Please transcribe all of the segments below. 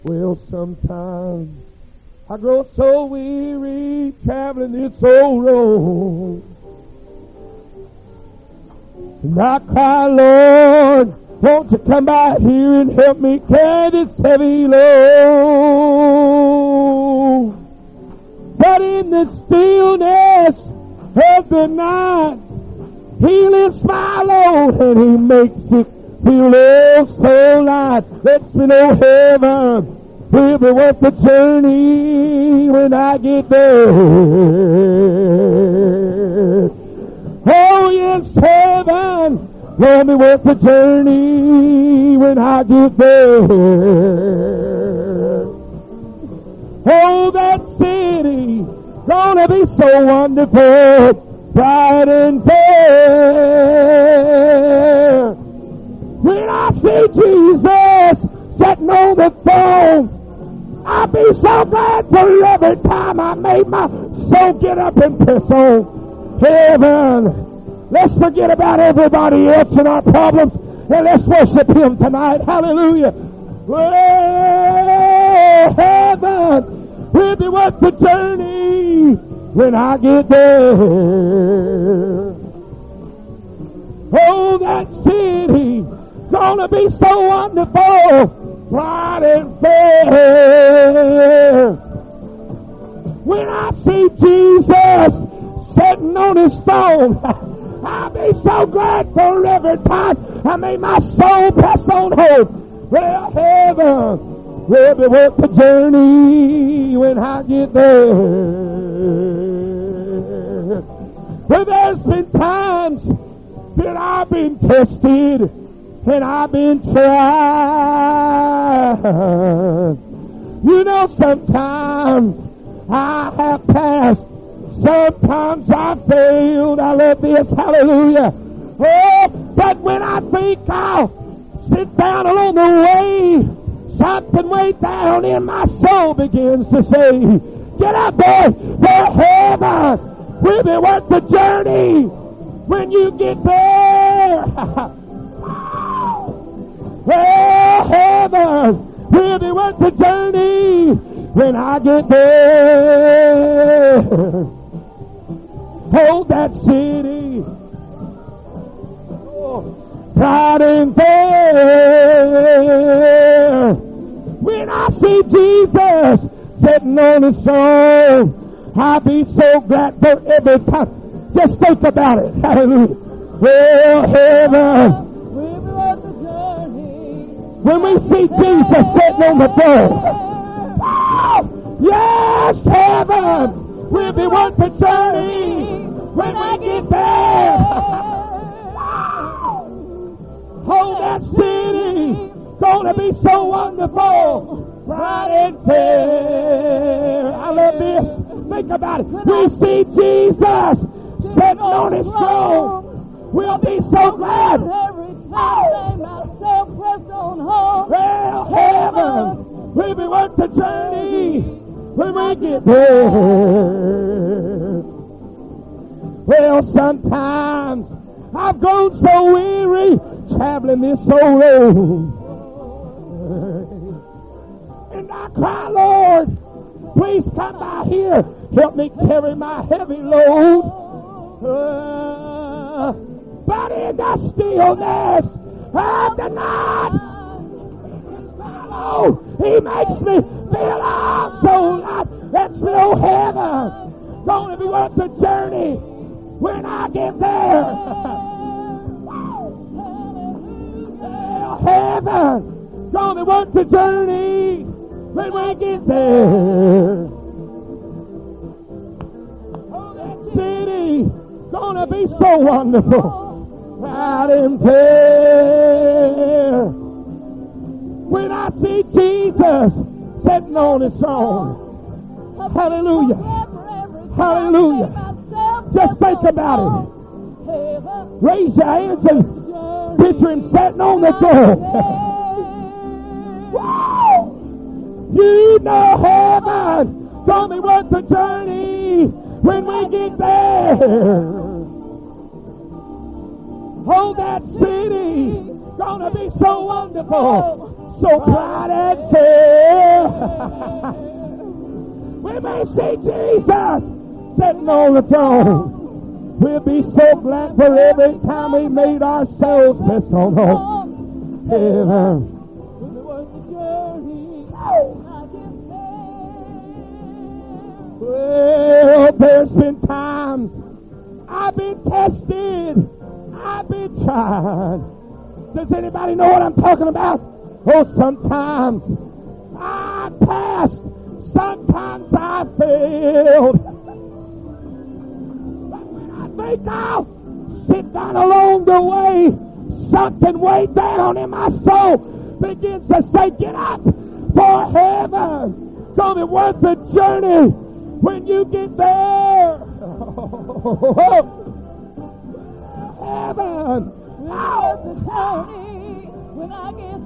Well, sometimes I grow so weary traveling this old road. And I cry, Lord, won't you come by here and help me carry this heavy load? But in the stillness of the night, He lifts my load and He makes it feel so light. Lets me know heaven will be worth the journey when I get there. Oh yes, heaven will be worth the journey when I get there. Oh, that city gonna be so wonderful, bright and fair. When I see Jesus sitting on the throne, I'll be so glad for every time I made my soul get up and press on. Heaven, let's forget about everybody else and our problems, and let's worship Him tonight. Hallelujah. Oh, heaven will be worth the journey when I get there. Oh, that city gonna be so wonderful, bright and fair. When I see Jesus sitting on His throne, I'll be so glad for every time I made my soul press on home. Well, heaven will be worth the journey when I get there. Well, there's been times that I've been tested and I've been tried. You know, sometimes I have passed, sometimes I failed. I love this, hallelujah. Oh, but when I think I'll sit down along the way, something way down in my soul begins to say, get up, boy, for heaven will be worth the journey when you get there. Well, heaven will be worth the journey when I get there. Hold that city, bright and fair. When I see Jesus sitting on His throne, I'll be so glad for every time. Just think about it. Hallelujah. Well, heaven, when we see Jesus sitting on the throne, oh, yes, heaven will be worth the journey when we get there. Oh, that city gonna be so wonderful, bright and fair. I love this. Think about it. We see Jesus sitting on His throne. We'll be so glad. Well, heaven will be worth the journey when we get there. Well, sometimes I've grown so weary traveling this old road, and I cry, Lord, please come by here, help me carry my heavy load. But in the stillness of the night, He makes me feel so light. That's no heaven gonna be worth the journey when I get there. Well, heaven gonna be worth the journey when we get there. Oh, that city gonna be so wonderful, bright and fair. When I see Jesus sitting on His throne, hallelujah, hallelujah. Just think about it. Raise your hands and picture Him sitting on the throne. Wow! You know heaven gonna be worth the journey when we get there. Oh, that city gonna be so wonderful, so bright and fair. We may see Jesus sitting on the throne. We'll be so glad for every time we made ourselves press on home. Heaven. Well, there's been times I've been tested. I've been tried. Does anybody know what I'm talking about? Oh, sometimes I passed. Sometimes I failed. But when I think I'll sit down along the way, something way down in my soul begins to say, get up for heaven. It's only worth the journey when you get there. Heaven. Worth the journey when I get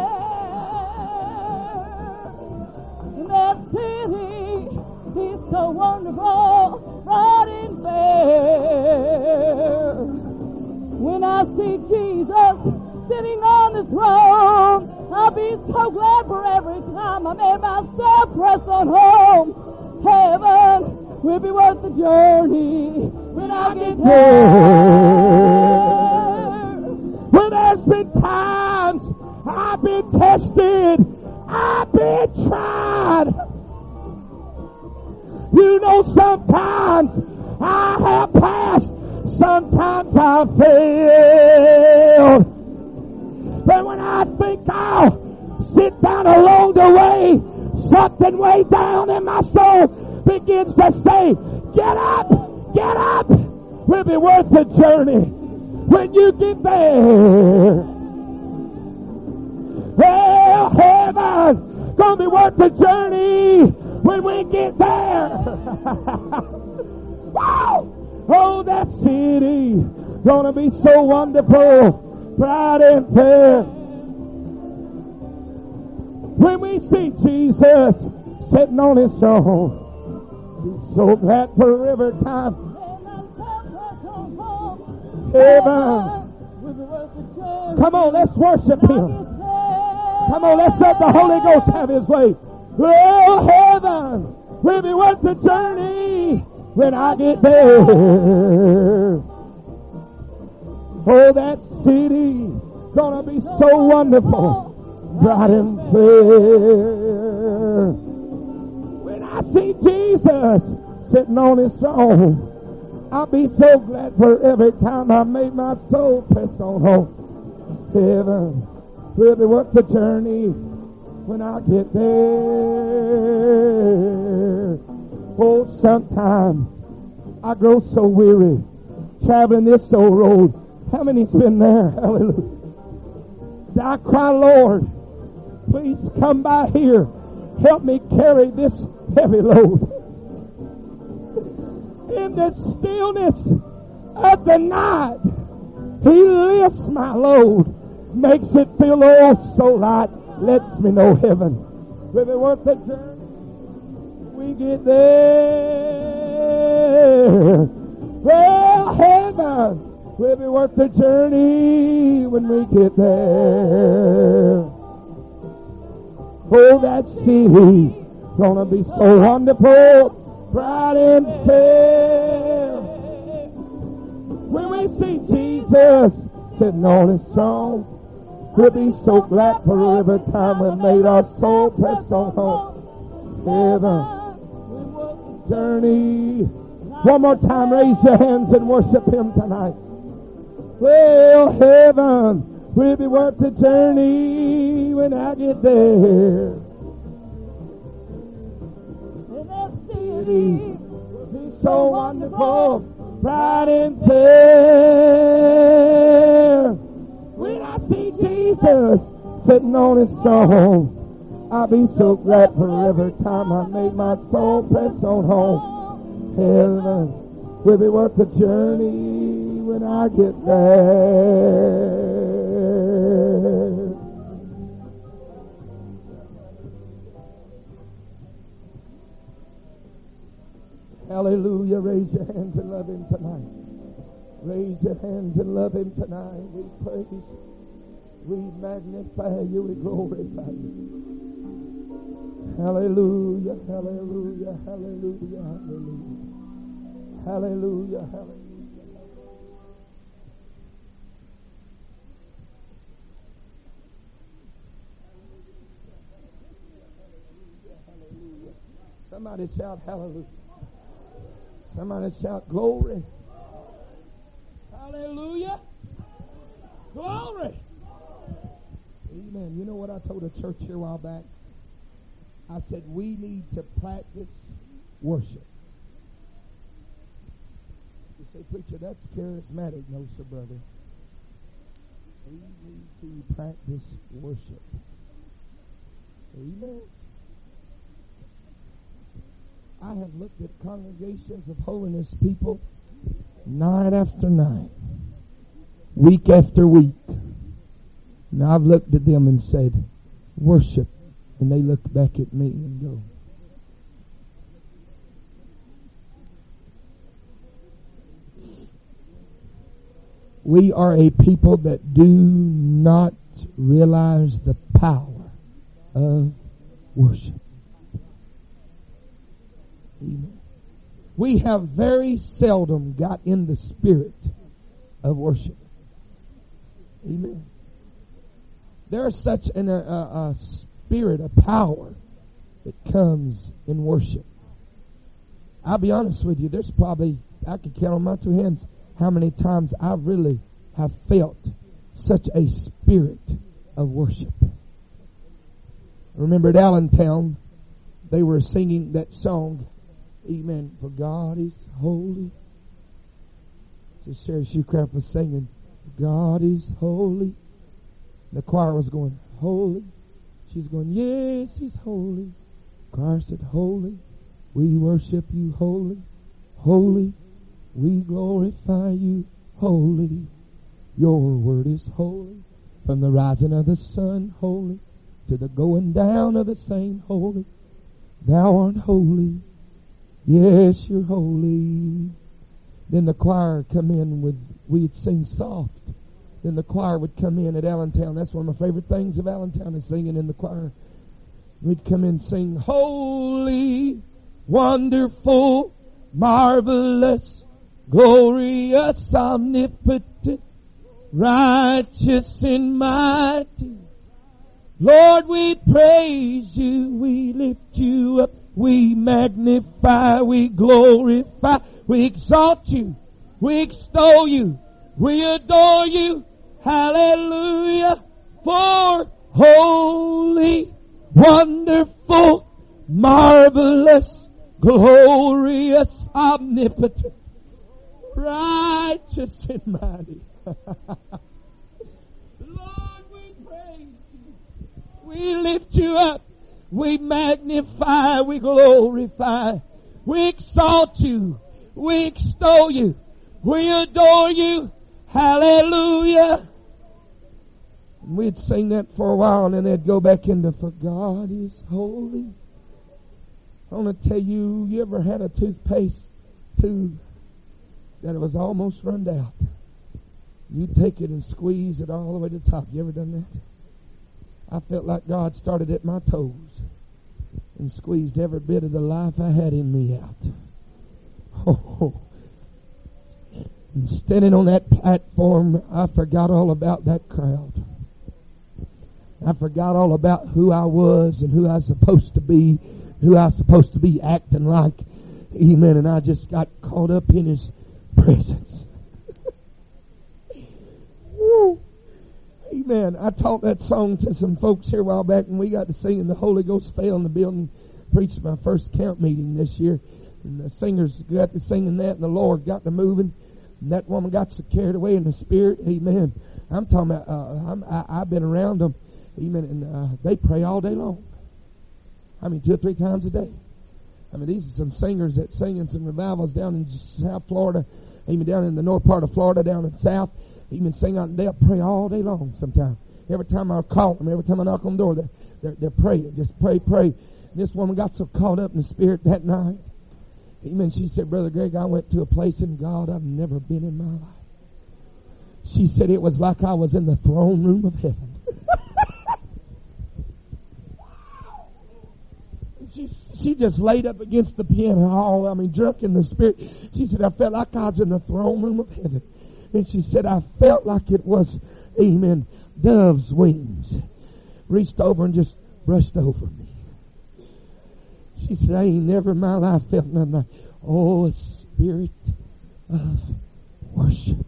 there. And that city is so wonderful, right in there. When I see Jesus sitting on the throne, I'll be so glad for every time I made myself press on home. Heaven will be worth the journey when I get there. Well, there's been times I've been tested, I've been tried. You know, sometimes I have passed, sometimes I failed. But when I think I'll sit down along the way, something way down in my soul begins to say, get up, get up. Will be worth the journey when you get there. Well, heaven gonna be worth the journey when we get there. Wow! Oh, that city gonna be so wonderful, bright and fair. When we see Jesus sitting on his throne, be so glad for every time. Heaven. Come on, let's worship him. Come on, let's let the Holy Ghost have his way. Oh, heaven will be worth the journey when I get there. Oh, that city gonna be so wonderful, bright and fair. When I see Jesus sitting on his throne, I'll be so glad for every time I made my soul press on home. Heaven will be worth the journey when I get there. Oh, sometimes I grow so weary traveling this old road. How many's been there? Hallelujah. I cry, Lord, please come by here. Help me carry this heavy load. In the stillness of the night, he lifts my load, makes it feel oh so light, lets me know heaven will be worth the journey. We get there. Well, heaven will be worth the journey when we get there. Oh, that city gonna be so wonderful, bright and fair. When we see Jesus sitting on his throne, we'll be so glad for every time we made our soul press on home. Heaven, journey. One more time, raise your hands and worship him tonight. Well, heaven will be worth the journey when I get there. Will be so wonderful, bright and fair. When I see Jesus sitting on his throne, I'll be so glad for every time I make my soul press on home. Heaven will be worth the journey when I get there. Hallelujah. Raise your hands and love him tonight. Raise your hands and love him tonight. We praise you. We magnify you. We glorify you. Hallelujah, hallelujah, hallelujah, hallelujah. Hallelujah, hallelujah. Somebody shout hallelujah. Somebody shout glory. Hallelujah. Glory. Amen. You know what I told a church here a while back? I said we need to practice worship. You say, preacher, that's charismatic. No, sir, brother. We need to practice worship. Amen. I have looked at congregations of holiness people night after night, week after week. And I've looked at them and said, worship. And they look back at me and go, we are a people that do not realize the power of worship. Amen. We have very seldom got in the spirit of worship. Amen. There's such a spirit of power that comes in worship. I'll be honest with you, there's probably, I could count on my two hands how many times I really have felt such a spirit of worship. I remember at Allentown, they were singing that song, amen, for God is holy. So Sherry Shoecraft was singing, God is holy. The choir was going, holy. She's going, yes, he's holy. The choir said, holy. We worship you, holy. Holy. We glorify you, holy. Your word is holy. From the rising of the sun, holy, to the going down of the same, holy. Thou art holy. Yes, you're holy. Then the choir come in with, we'd sing soft. Then the choir would come in at Allentown. That's one of my favorite things of Allentown is singing in the choir. We'd come in and sing, holy, wonderful, marvelous, glorious, omnipotent, righteous and mighty. Lord, we praise you, we lift you up, we magnify, we glorify, we exalt you, we extol you, we adore you. Hallelujah. For holy, wonderful, marvelous, glorious, omnipotent, righteous and mighty. Lord, we praise you. We lift you up. We magnify. We glorify. We exalt you. We extol you. We adore you. Hallelujah. And we'd sing that for a while and then they'd go back into, for God is holy. I want to tell you, you ever had a toothpaste tube that it was almost run out? You take it and squeeze it all the way to the top. You ever done that? I felt like God started at my toes and squeezed every bit of the life I had in me out. Oh. And standing on that platform, I forgot all about that crowd. I forgot all about who I was and who I was supposed to be, who I was supposed to be acting like. Amen. And I just got caught up in His presence. Woo. Amen. I taught that song to some folks here a while back, and we got to sing, and the Holy Ghost fell in the building. Preached my first camp meeting this year, and the singers got to singing that, and the Lord got to moving, and that woman got so carried away in the Spirit. Amen. I'm talking about, I've been around them. Amen. And they pray all day long. I mean, 2 or 3 times a day. I mean, these are some singers that sing in some revivals down in South Florida. Amen. Down in the north part of Florida, down in South. Even sing out and they'll pray all day long sometimes. Every time I call them, every time I knock on the door, they're praying. Just pray. And this woman got so caught up in the Spirit that night. Amen. She said, Brother Greg, I went to a place in God I've never been in my life. She said it was like I was in the throne room of heaven. she just laid up against the piano, drunk in the spirit. She said, I felt like I was in the throne room of heaven. And she said, I felt like it was, amen, dove's wings. Reached over and just brushed over me. She said, I ain't never in my life felt nothing like, oh, a spirit of worship.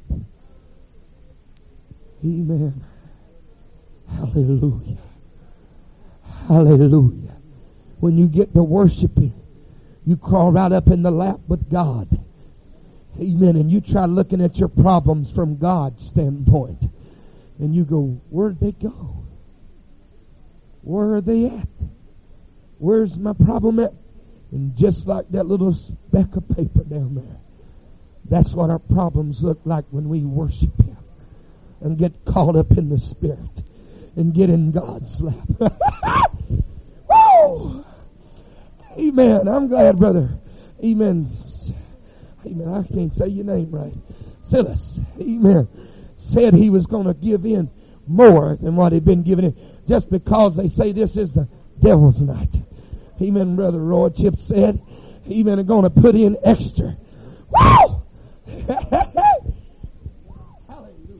Amen. Hallelujah. Hallelujah. When you get to worshiping, you crawl right up in the lap with God. Amen. And you try looking at your problems from God's standpoint. And you go, where'd they go? Where are they at? Where's my problem at? And just like that little speck of paper down there, that's what our problems look like when we worship Him and get caught up in the Spirit and get in God's lap. Woo! Amen. I'm glad, brother. Amen. Amen. I can't say your name right. Silas. Amen. Said he was going to give in more than what he'd been giving in, just because they say this is the devil's night. Amen. Brother Roy Chip said, amen, are going to put in extra. Woo! Hallelujah.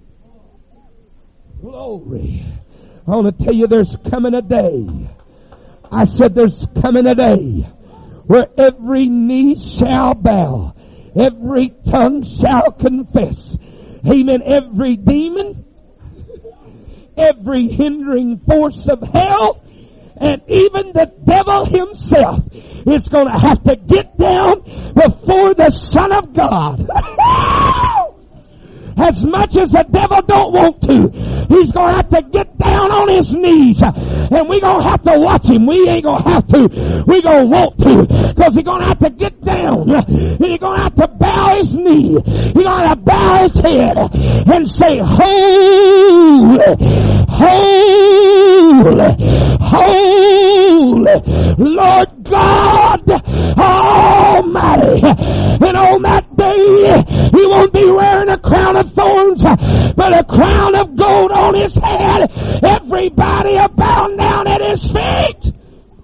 Glory. I want to tell you there's coming a day. I said there's coming a day where every knee shall bow, every tongue shall confess. Amen. Every demon, every hindering force of hell, and even the devil himself is going to have to get down before the Son of God. As much as the devil don't want to, he's going to have to get down on his knees. And we're going to have to watch him. We ain't going to have to. We're going to want to. Because he's going to have to get down. And he's going to have to bow his knee. He's going to bow his head and say, Holy, holy, holy, Lord God Almighty. And on that day, he won't be wearing a crown of thorns, but a crown of gold on his head. Everybody are bowing down at his feet.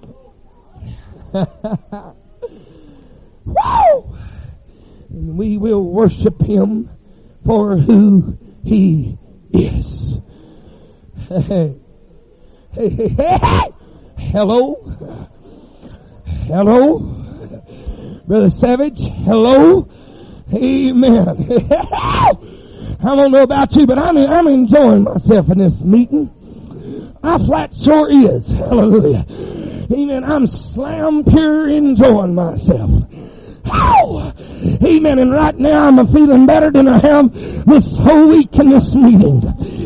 Woo! And we will worship him for who he is. Hey, hey, hey, hey. Hello? Hello? Brother Savage, hello? Amen. I don't know about you, but I'm enjoying myself in this meeting. I flat sure is. Hallelujah. Amen. I'm slam pure enjoying myself. How? Amen. And right now I'm feeling better than I have this whole week in this meeting.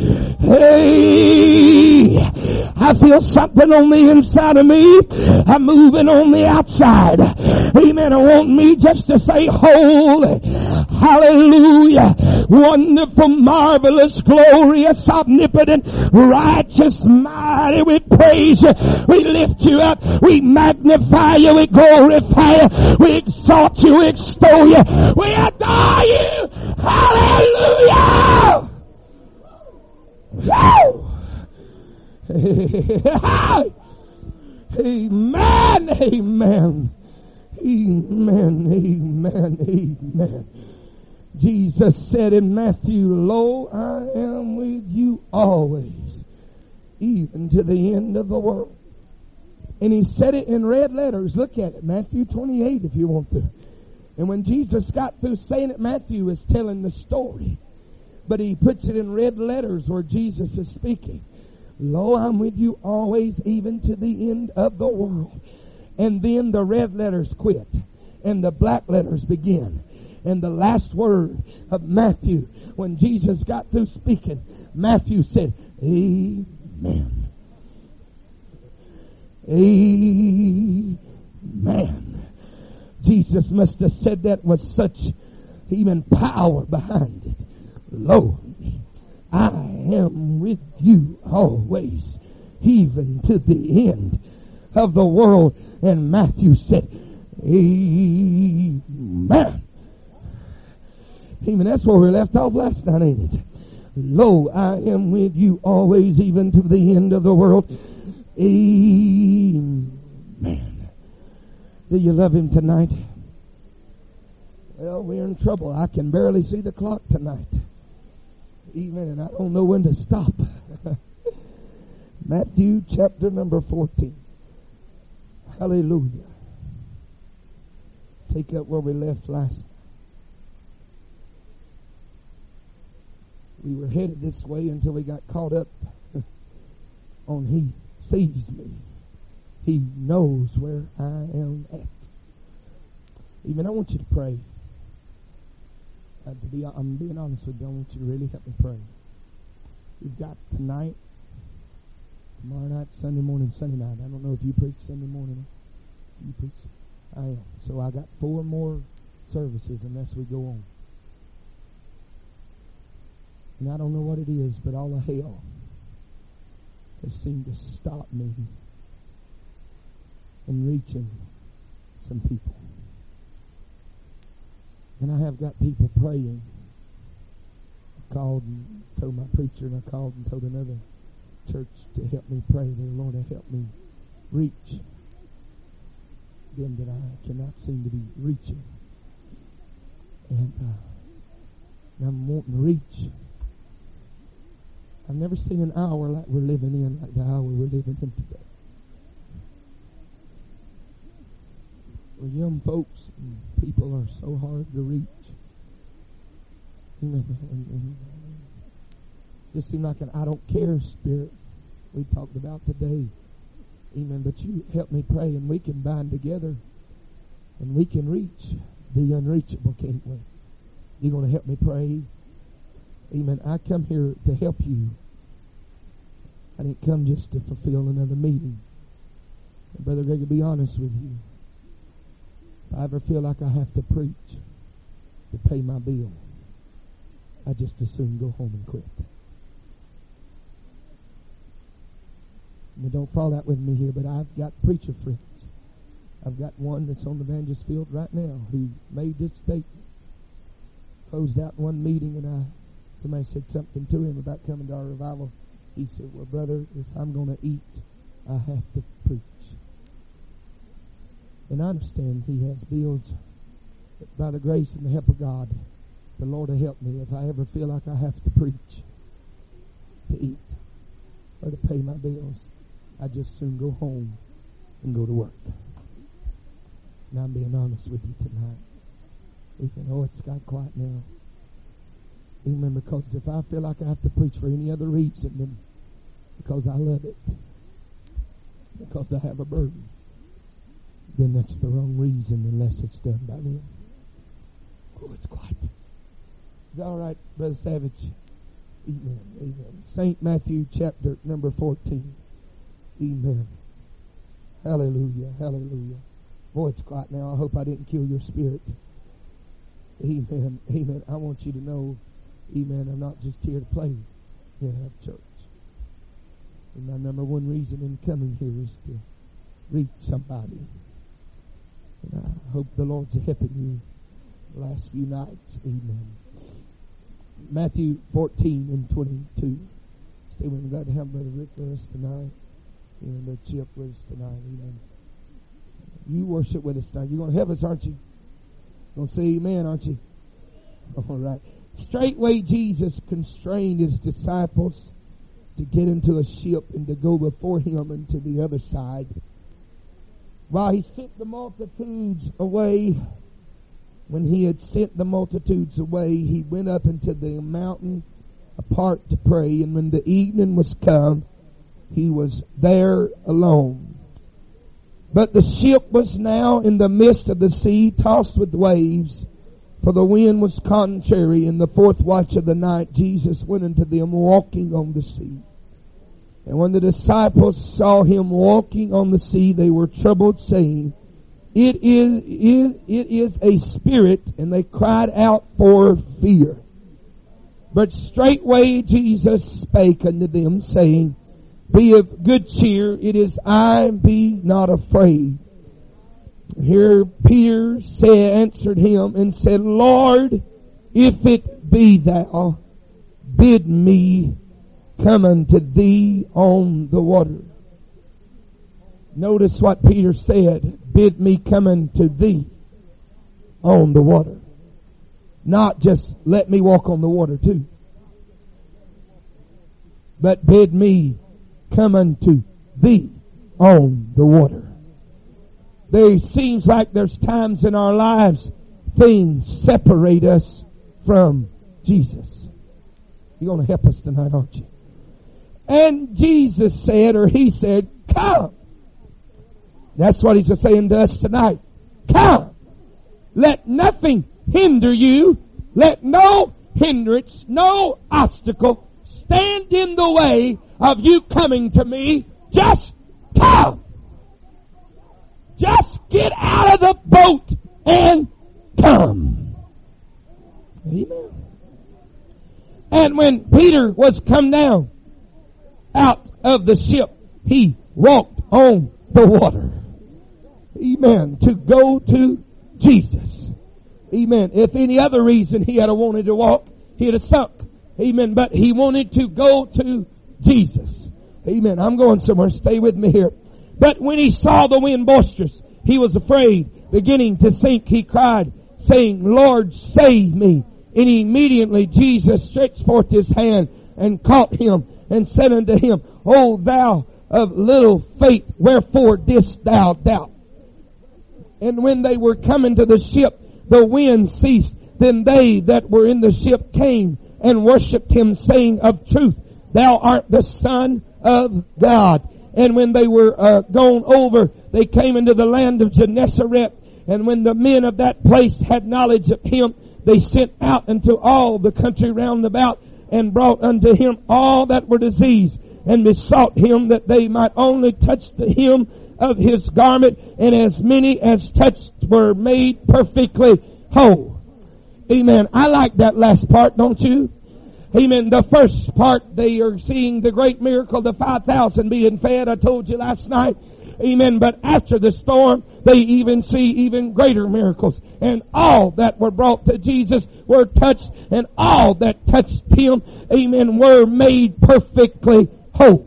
Hey, I feel something on the inside of me. I'm moving on the outside. Amen. I want me just to say holy, hallelujah, wonderful, marvelous, glorious, omnipotent, righteous, mighty. We praise you. We lift you up. We magnify you. We glorify you. We exalt you. We extol you. We adore you. Hallelujah. Amen, amen, amen, amen, amen. Jesus said in Matthew, Lo, I am with you always, even to the end of the world. And he said it in red letters. Look at it, Matthew 28 if you want to. And when Jesus got through saying it, Matthew is telling the story. But he puts it in red letters where Jesus is speaking. Lo, I'm with you always, even to the end of the world. And then the red letters quit. And the black letters begin. And the last word of Matthew, when Jesus got through speaking, Matthew said, Amen. Amen. Jesus must have said that with such even power behind it. Lo, I am with you always, even to the end of the world. And Matthew said, Amen. Amen. That's where we left off last night, ain't it? Lo, I am with you always, even to the end of the world. Amen. Do you love Him tonight? Well, we're in trouble. I can barely see the clock tonight. Amen. And I don't know when to stop. Matthew chapter number 14. Hallelujah. Take up where we left last night. We were headed this way until we got caught up on He sees me. He knows where I am at. Even I want you to pray. I'm being honest with you. I want you to really help me pray. We've got tonight, tomorrow night, Sunday morning, Sunday night. I don't know if you preach Sunday morning. You preach? I am. So I got 4 more services unless we go on. And I don't know what it is, but all of hell has seemed to stop me from reaching some people. And I have got people praying. I called and told my preacher, and I called and told another church to help me pray. The Lord to help me reach them that I cannot seem to be reaching. And I'm wanting to reach. I've never seen an hour like we're living in, like the hour we're living in today. Where young folks and people are so hard to reach. And just seem like an I don't care spirit we talked about today. Amen. But you help me pray, and we can bind together, and we can reach the unreachable, can't we? You're going to help me pray. Amen. I come here to help you. I didn't come just to fulfill another meeting. And Brother Greg, to be honest with you, if I ever feel like I have to preach to pay my bill, I just as soon go home and quit. Now don't fall out with me here, but I've got preacher friends. I've got one that's on the evangelist field right now who made this statement. Closed out one meeting, and somebody said something to him about coming to our revival. He said, well, brother, if I'm going to eat, I have to preach. And I understand he has bills, but by the grace and the help of God, the Lord will help me if I ever feel like I have to preach, to eat, or to pay my bills. I just soon go home and go to work. And I'm being honest with you tonight. It's got quiet now. Amen. Because if I feel like I have to preach for any other reason than because I love it, because I have a burden, then that's the wrong reason unless it's done by me. Oh, it's quiet. Is that all right, Brother Savage? Amen. Amen. St. Matthew chapter number 14. Amen. Hallelujah. Hallelujah. Boy, it's quiet now. I hope I didn't kill your spirit. Amen. Amen. I want you to know, amen, I'm not just here to play here at church. And my number one reason in coming here is to reach somebody. And I hope the Lord's helping you the last few nights. Amen. Matthew 14 and 22. Stay with me. Glad to have Brother Rick with us tonight. And Brother Chip with us tonight. Amen. You worship with us tonight. You're going to help us, aren't you? Going to say amen, aren't you? All right. Straightway Jesus constrained his disciples to get into a ship and to go before him into the other side. While he sent the multitudes away, when he had sent the multitudes away, he went up into the mountain apart to pray. And when the evening was come, he was there alone. But the ship was now in the midst of the sea, tossed with waves, for the wind was contrary. In the 4th watch of the night, Jesus went unto them walking on the sea. And when the disciples saw him walking on the sea, they were troubled, saying, It is a spirit, and they cried out for fear. But straightway Jesus spake unto them, saying, Be of good cheer, it is I, be not afraid. Here Peter answered him and said, Lord, if it be thou, bid me come unto thee on the water. Notice what Peter said, bid me come unto thee on the water. Not just let me walk on the water too, but bid me come unto thee on the water. There seems like there's times in our lives things separate us from Jesus. You're going to help us tonight, aren't you? And Jesus said, or he said, come. That's what he's saying to us tonight. Come. Let nothing hinder you. Let no hindrance, no obstacle stand in the way of you coming to me. Just come. Just get out of the boat and come. Amen. And when Peter was come down out of the ship, he walked on the water. Amen. To go to Jesus. Amen. If any other reason he had wanted to walk, he'd have sunk. Amen. But he wanted to go to Jesus. Amen. I'm going somewhere. Stay with me here. But when he saw the wind boisterous, he was afraid. Beginning to sink, he cried, saying, Lord, save me. And immediately Jesus stretched forth his hand and caught him and said unto him, O thou of little faith, wherefore didst thou doubt? And when they were coming to the ship, the wind ceased. Then they that were in the ship came and worshipped him, saying, Of truth, thou art the Son of God. And when they were gone over, they came into the land of Gennesaret. And when the men of that place had knowledge of him, they sent out into all the country round about, and brought unto him all that were diseased, and besought him that they might only touch the hem of his garment, and as many as touched were made perfectly whole. Amen. I like that last part, don't you? Amen. The first part, they are seeing the great miracle, the 5,000 being fed, I told you last night. Amen. But after the storm, they even see even greater miracles. And all that were brought to Jesus were touched, and all that touched him, amen, were made perfectly whole.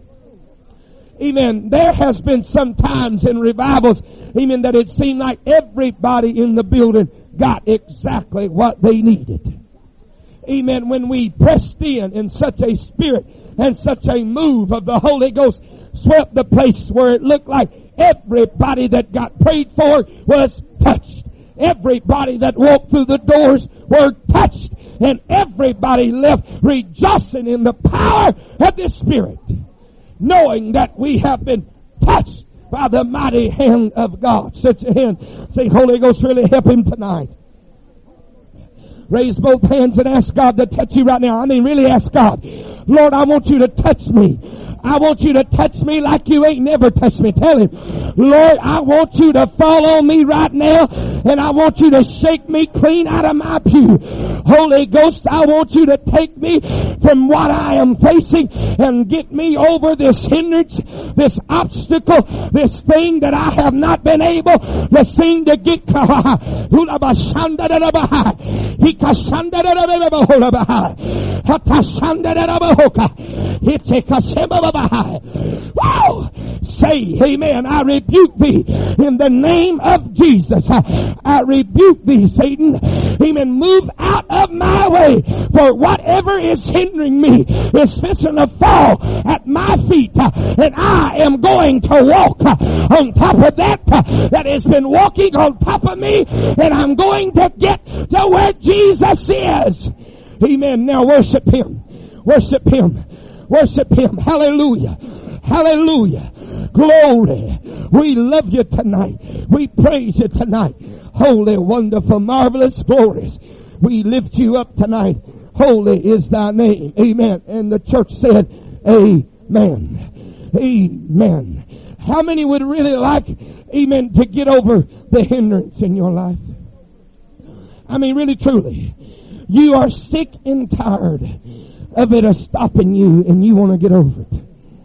Amen. There has been some times in revivals, amen, that it seemed like everybody in the building got exactly what they needed. Amen. When we pressed in such a spirit and such a move of the Holy Ghost swept the place where it looked like everybody that got prayed for was touched. Everybody that walked through the doors were touched. And everybody left rejoicing in the power of the Spirit, knowing that we have been touched by the mighty hand of God. Stretch your hand. Say, Holy Ghost, really help him tonight. Raise both hands and ask God to touch you right now. I mean, really ask God, Lord, I want you to touch me. I want you to touch me like you ain't never touched me. Tell him, Lord, I want you to fall on me right now, and I want you to shake me clean out of my pew. Holy Ghost, I want you to take me from what I am facing and get me over this hindrance, this obstacle, this thing that I have not been able to seem to get. Wow! Say, amen, I rebuke thee in the name of Jesus. I rebuke thee, Satan. Amen. Move out of my way, for whatever is hindering me is fixing to fall at my feet, and I am going to walk on top of that has been walking on top of me, and I'm going to get to where Jesus is. Amen. Now worship him. Worship him. Worship him. Hallelujah. Hallelujah. Glory. We love you tonight. We praise you tonight. Holy, wonderful, marvelous, glorious. We lift you up tonight. Holy is thy name. Amen. And the church said, amen. Amen. How many would really like, amen, to get over the hindrance in your life? I mean, really, truly. You are sick and tired of it stopping you, and you want to get over it.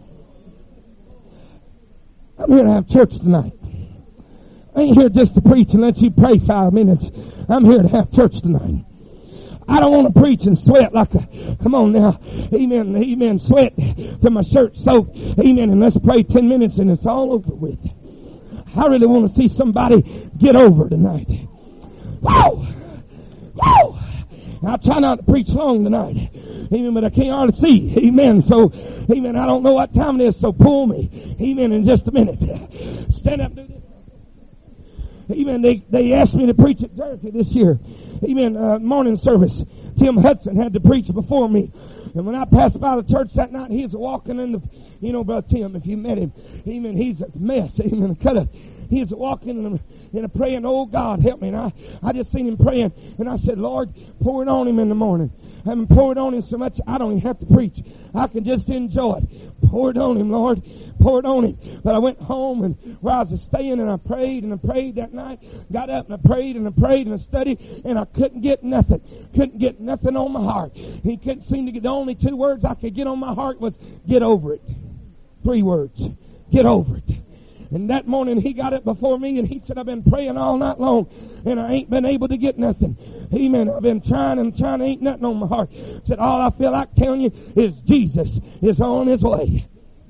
I'm here to have church tonight. I ain't here just to preach and let you pray 5 minutes. I'm here to have church tonight. I don't want to preach and sweat like a, come on now, amen, amen, sweat till my shirt soaked, amen, and let's pray 10 minutes and it's all over with. I really want to see somebody get over tonight. Whoa! Whoa! I'll try not to preach long tonight. Amen, but I can't hardly see. Amen. So, amen, I don't know what time it is, so pull me. Amen, in just a minute. Stand up and do this. Amen. They asked me to preach at Jersey this year. Amen. Morning service. Tim Hudson had to preach before me. And when I passed by the church that night, he was walking in the, Brother Tim, if you met him, amen, he's a mess. Amen. He was walking and praying, oh God, help me. And I just seen him praying. And I said, Lord, pour it on him in the morning. I haven't poured on him so much, I don't even have to preach. I can just enjoy it. Pour it on him, Lord. Pour it on him. But I went home and where I was staying and I prayed that night. Got up and I prayed and I studied and I couldn't get nothing. Couldn't get nothing on my heart. He couldn't seem to get, the only 2 words I could get on my heart was, get over it. 3 words. Get over it. And that morning he got up before me and he said, I've been praying all night long and I ain't been able to get nothing. Amen. I've been trying, ain't nothing on my heart. Said, all I feel like telling you is Jesus is on his way.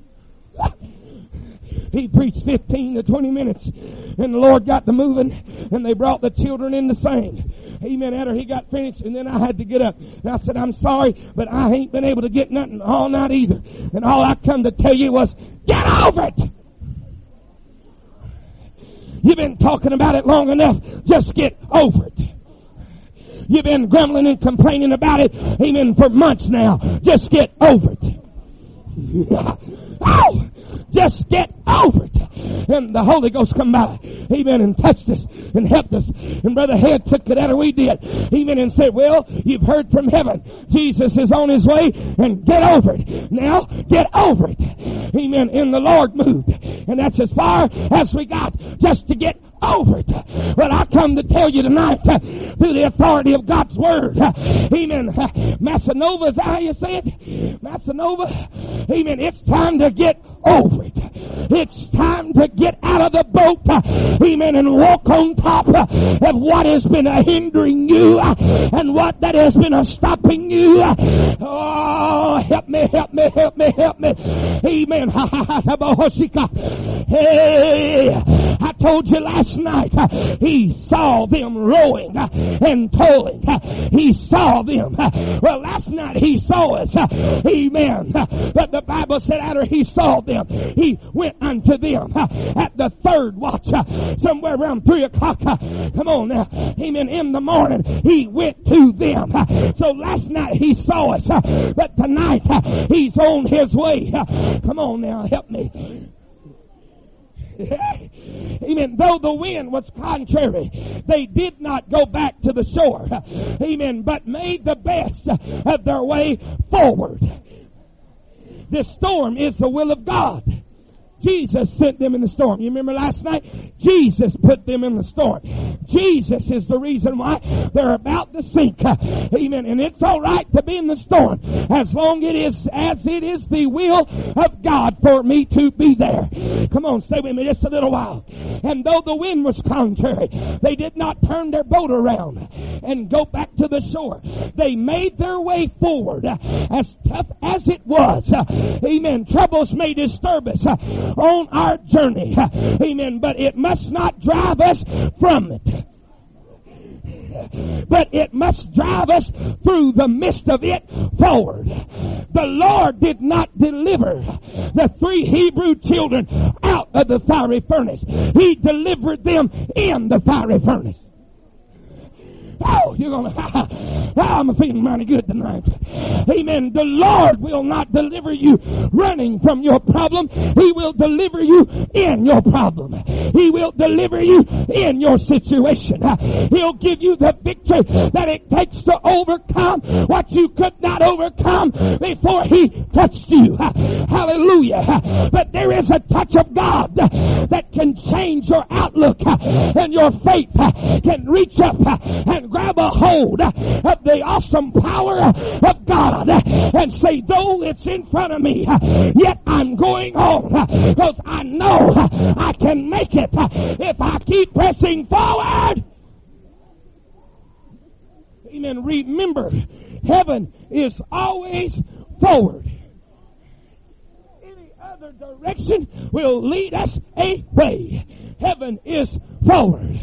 He preached 15 to 20 minutes and the Lord got to moving and they brought the children in to sing. Amen. After he got finished and then I had to get up. And I said, I'm sorry, but I ain't been able to get nothing all night either. And all I come to tell you was, get over it! You've been talking about it long enough. Just get over it. You've been grumbling and complaining about it, amen, for months now. Just get over it. Oh, just get over it. And the Holy Ghost come by, amen, and touched us and helped us. And Brother Head took it out of we did, amen, and said, well, you've heard from heaven. Jesus is on his way and get over it. Now, get over it. Amen. And the Lord moved. And that's as far as we got, just to get over it. Well, I come to tell you tonight, through the authority of God's Word, amen, Massanova, is that how you say it? Massanova, amen, it's time to get over it. It's time to get out of the boat, amen, and walk on top of what has been hindering you and what that has been stopping you. Oh, help me, help me, help me, help me. Amen. Hey, I told you last night, he saw them rowing and towing. He saw them. Well, last night he saw us. Amen. But the Bible said after he saw them, he went unto them at the third watch, somewhere around 3 o'clock. Come on now. Amen. In the morning, he went to them. So last night he saw us, but tonight he's on his way. Come on now, help me. Amen. Though the wind was contrary, they did not go back to the shore. Amen. But made the best of their way forward. This storm is the will of God. Jesus sent them in the storm. You remember last night? Jesus put them in the storm. Jesus is the reason why they're about to sink. Amen. And it's all right to be in the storm as long as it is the will of God for me to be there. Come on, stay with me just a little while. And though the wind was contrary, they did not turn their boat around and go back to the shore. They made their way forward, as tough as it was. Amen. Troubles may disturb us on our journey. Amen. But it must not drive us from it. But it must drive us through the midst of it forward. The Lord did not deliver the 3 Hebrew children out of the fiery furnace. He delivered them in the fiery furnace. Oh, you're going to, I'm feeling mighty good tonight. Amen. The Lord will not deliver you running from your problem. He will deliver you in your problem. He will deliver you in your situation. He'll give you the victory that it takes to overcome what you could not overcome before He touched you. Hallelujah. But there is a touch of God that can change your outlook, and your faith can reach up and grab a hold of the awesome power of God and say, though it's in front of me, yet I'm going on because I know I can make it if I keep pressing forward. Amen. Remember, heaven is always forward. Any other direction will lead us away. Heaven is forward.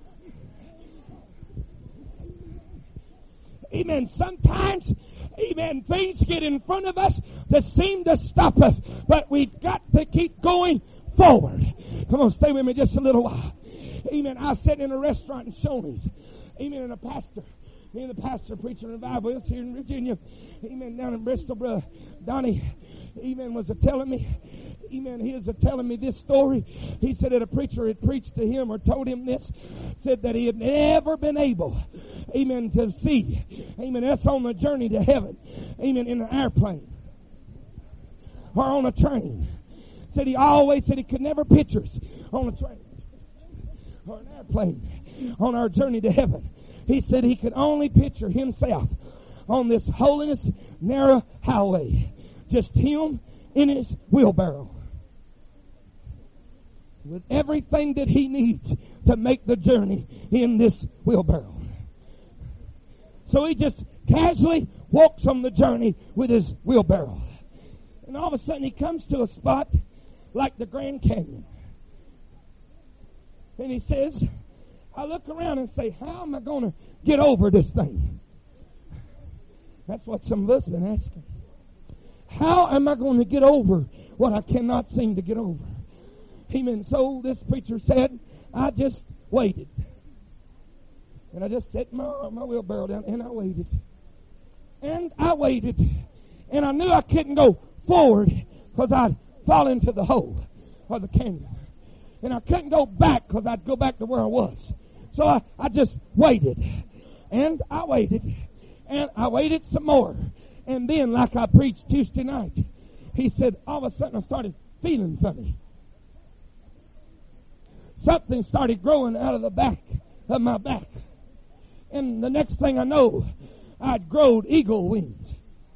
Amen. Sometimes, amen, things get in front of us that seem to stop us, but we've got to keep going forward. Come on, stay with me just a little while. Amen. I was sitting in a restaurant in Shoney's. Amen. And me and the pastor preaching revival is here in Virginia. Amen. Down in Bristol, Brother Donnie, amen, was telling me, amen, he was telling me this story. He said that a preacher had preached to him or told him this, said that he had never been able, amen, to see, amen, us on the journey to heaven, amen, in an airplane or on a train. Said he always said he could never picture us on a train or an airplane on our journey to heaven. He said he could only picture himself on this holiness narrow highway. Just him in his wheelbarrow. With everything that he needs to make the journey in this wheelbarrow. So he just casually walks on the journey with his wheelbarrow. And all of a sudden he comes to a spot like the Grand Canyon. And he says, I look around and say, how am I going to get over this thing? That's what some of us have been asking. How am I going to get over what I cannot seem to get over? Amen. So this preacher said, I just waited. And I just set my wheelbarrow down and I waited. And I waited. And I knew I couldn't go forward because I'd fall into the hole or the canyon. And I couldn't go back because I'd go back to where I was. So I just waited. And I waited. And I waited some more. And then, like I preached Tuesday night, he said, all of a sudden I started feeling funny. Something started growing out of the back of my back. And the next thing I know, I'd growed eagle wings.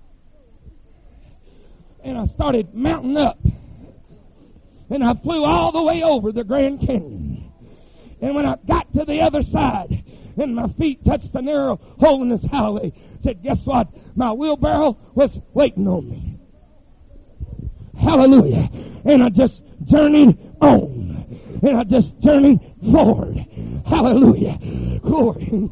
And I started mounting up. And I flew all the way over the Grand Canyon. And when I got to the other side, and my feet touched the narrow hole in this highway, said, guess what? My wheelbarrow was waiting on me. Hallelujah. And I just journeyed on. And I just journeyed forward. Hallelujah. Glory.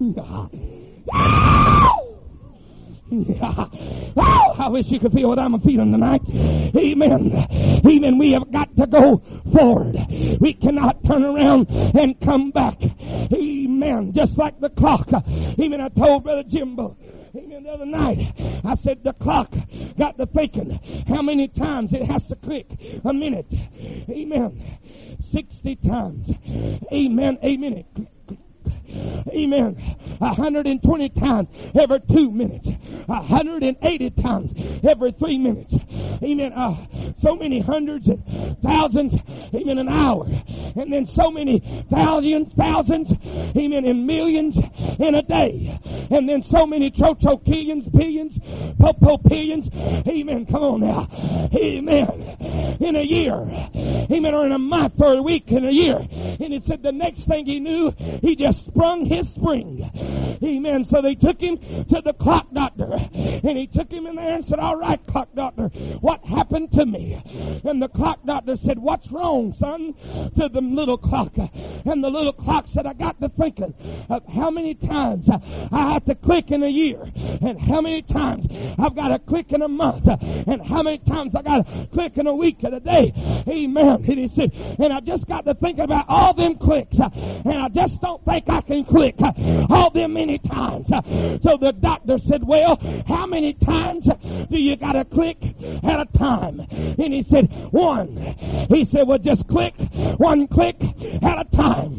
Oh, I wish you could feel what I'm feeling tonight. Amen. Amen. We have got to go forward. We cannot turn around and come back. Amen. Just like the clock. Amen. I told Brother Jimbo, amen, the other night, I said the clock got to thinking how many times it has to click a minute. Amen. 60 times. Amen. A minute. Amen. 120 times every 2 minutes. 180 times every 3 minutes. Amen. So many hundreds and thousands. Amen. An hour. And then so many thousands. Amen. And millions in a day. And then so many trillions, billions, popopillions. Amen. Come on now. Amen. In a year. Amen. Or in a month or a week in a year. And it said the next thing he knew, he just sprung his spring. Amen. So they took him to the clock doctor. And he took him in there and said, all right, clock doctor, what happened to me? And the clock doctor said, what's wrong, son? To the little clock. And the little clock said, I got to thinking of how many times I have to click in a year. And how many times I've got to click in a month. And how many times I got to click in a week and a day. Amen. And he said, and I just got to thinking about all them clicks. And I just don't think I can click all them many times. So the doctor said, well, how many times do you got to click at a time? And he said, one. He said, well, just click, one click at a time.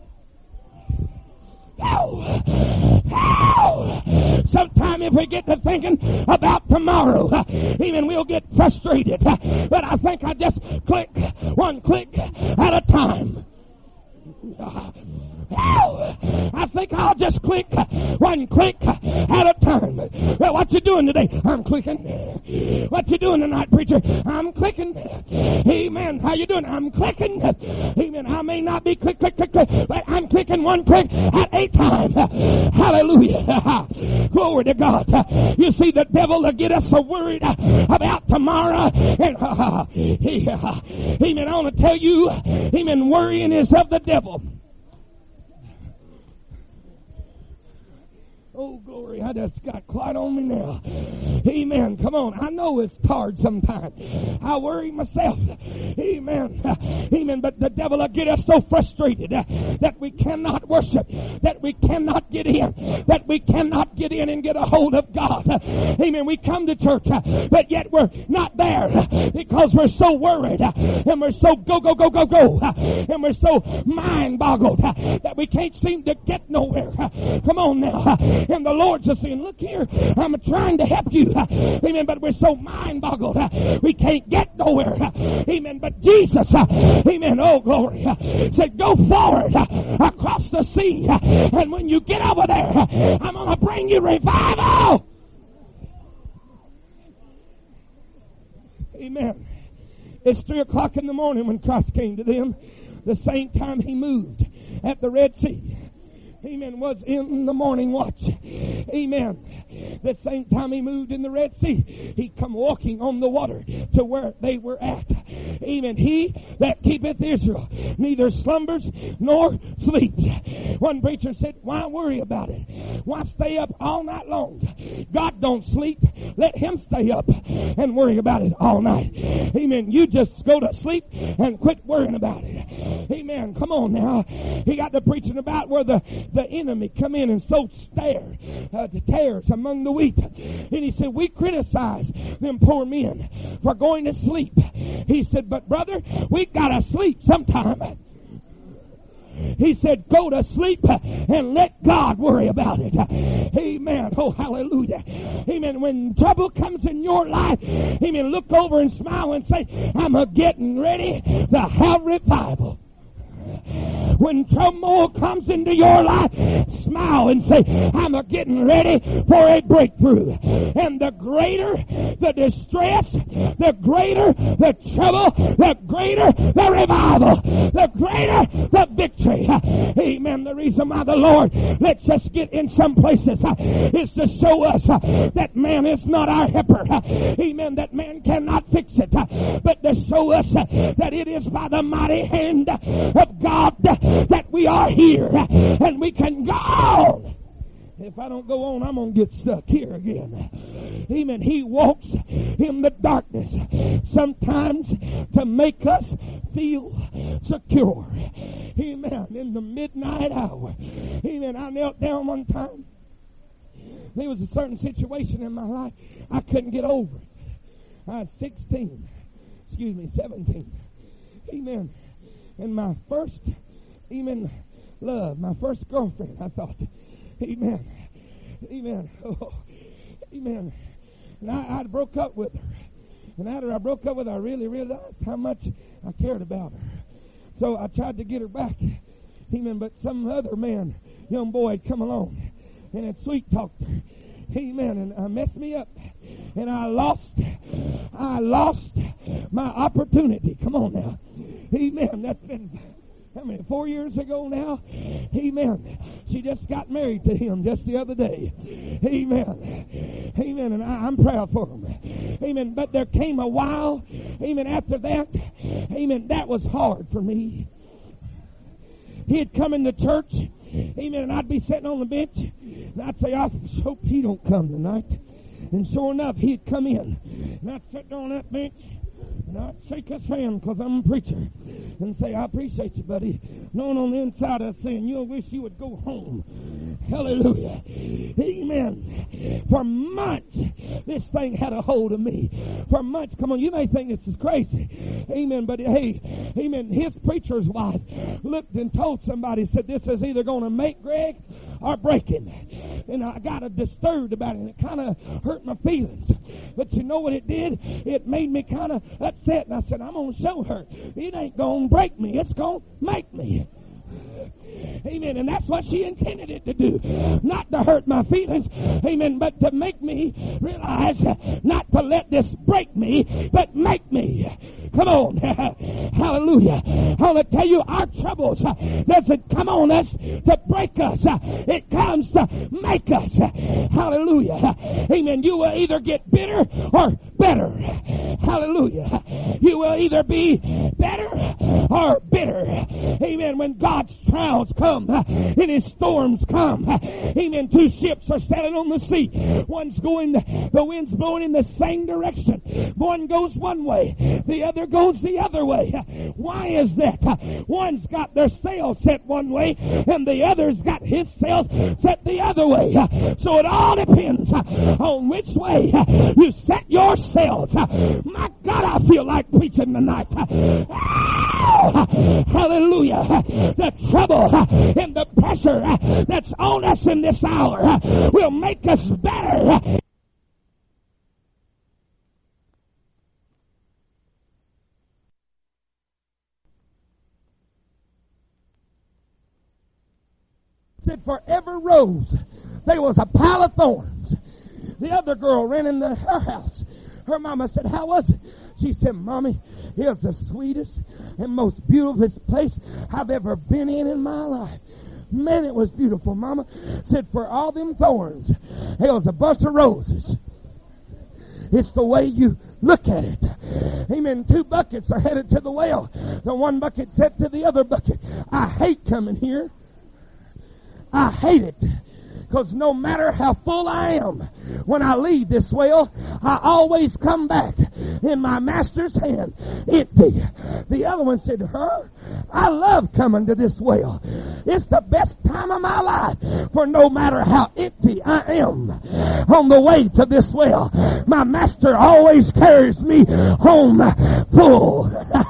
Sometime if we get to thinking about tomorrow, even we'll get frustrated. But I think I just click, one click at a time. I think I ought I'll just click one click at a time. Well, what you doing today? I'm clicking. What you doing tonight, preacher? I'm clicking. Amen. How you doing? I'm clicking. Amen. I may not be click, click, click, click, but I'm clicking one click at a time. Hallelujah. Glory to God. You see, the devil will get us so worried about tomorrow. And amen. I want to tell you, amen, worrying is of the devil. Oh, glory, I just got quiet on me now. Amen. Come on. I know it's hard sometimes. I worry myself. Amen. Amen. But the devil will get us so frustrated that we cannot worship, that we cannot get in, that we cannot get in and get a hold of God. Amen. We come to church, but yet we're not there because we're so worried and we're so go, and we're so mind boggled that we can't seem to get nowhere. Come on now. And the Lord's just saying, look here, I'm trying to help you. Amen. But we're so mind boggled. We can't get nowhere. Amen. But Jesus, amen, oh glory, said, go forward across the sea. And when you get over there, I'm going to bring you revival. Amen. It's 3 o'clock in the morning when Christ came to them. The same time he moved at the Red Sea. Amen. Was in the morning watch. Amen. The same time he moved in the Red Sea, he come walking on the water to where they were at. Amen. He that keepeth Israel neither slumbers nor sleeps. One preacher said, why worry about it? Why stay up all night long? God don't sleep. Let him stay up and worry about it all night. Amen. You just go to sleep and quit worrying about it. Amen. Come on now. He got to preaching about where the enemy come in and sow tares among the wheat. And he said, we criticize them poor men for going to sleep. He said, but brother, we gotta sleep sometime. He said, go to sleep and let God worry about it. Amen. Oh, hallelujah. Amen. When trouble comes in your life, amen, look over and smile and say, I'm getting ready to have revival. When turmoil comes into your life, smile and say, I'm getting ready for a breakthrough. And the greater the distress, the greater the trouble, the greater the revival, the greater the victory. Amen. The reason why the Lord lets us get in some places is to show us that man is not our helper. Amen. That man cannot fix it. But to show us that it is by the mighty hand of God that we are here and we can go. If I don't go on, I'm going to get stuck here again. Amen. He walks in the darkness sometimes to make us feel secure. Amen. In the midnight hour. Amen. I knelt down one time. There was a certain situation in my life I couldn't get over it. I was 17. Amen. And my first, amen, love, my first girlfriend, I thought, amen, oh, amen. And I broke up with her. And after I broke up with her, I really realized how much I cared about her. So I tried to get her back, amen, but some other man, young boy, had come along and had sweet talked her, amen, and messed me up. And I lost my opportunity. Come on now. Amen. That's been, 4 years ago now? Amen. She just got married to him just the other day. Amen. Amen. And I'm proud for him. Amen. But there came a while, amen, after that, amen, that was hard for me. He'd come into church, amen, and I'd be sitting on the bench, and I'd say, I hope he don't come tonight. And sure enough, he'd come in, and I'd sit on that bench, and I'd shake his hand because I'm a preacher and say, I appreciate you, buddy. Knowing on the inside I was saying, you wish you would go home. Hallelujah. Amen. For months, this thing had a hold of me. For months, come on, you may think this is crazy. Amen. But hey, amen, his preacher's wife looked and told somebody, said, this is either going to make Greg or break him. And I got disturbed about it, and it kind of hurt my feelings. But you know what it did? It made me kind of upset, and I said, I'm going to show her. It ain't going to break me. It's going to make me. Amen. And that's what she intended it to do. Not to hurt my feelings. Amen. But to make me realize not to let this break me, but make me. Come on. Hallelujah. I want to tell you, our troubles doesn't come on us to break us. It comes to make us. Hallelujah. Amen. You will either get bitter or better. Hallelujah. You will either be better or bitter. Amen. When God's trials come and His storms come. Amen. Two ships are sailing on the sea. One's going, the wind's blowing in the same direction. One goes one way. The other goes the other way. Why is that? One's got their sails set one way and the other's got his sails set the other way. So it all depends on which way you set your sails. My God, I feel like preaching tonight. Hallelujah. The trouble and the pressure that's on us in this hour will make us better. Said for every rose there was a pile of thorns. The other girl ran into her house. Her mama said, "How was it?" She said, "Mommy, it was the sweetest and most beautiful place I've ever been in my life. Man, it was beautiful, Mama." Said for all them thorns, it was a bunch of roses. It's the way you look at it. Amen. Two buckets are headed to the well. The one bucket said to the other bucket, "I hate coming here. I hate it. Because no matter how full I am, when I leave this well, I always come back in my master's hand empty." The other one said, "I love coming to this well. It's the best time of my life. For no matter how empty I am on the way to this well, my master always carries me home full."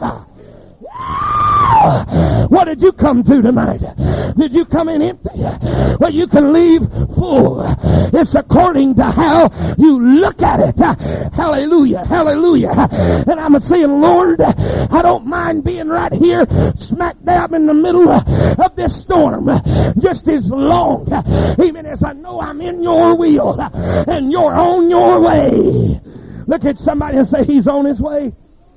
What did you come to tonight? Did you come in empty? Well, you can leave full. It's according to how you look at it. Hallelujah, hallelujah. And I'm saying, Lord, I don't mind being right here, smack dab in the middle of this storm, just as long, even as I know I'm in your will and you're on your way. Look at somebody and say, "He's on his way."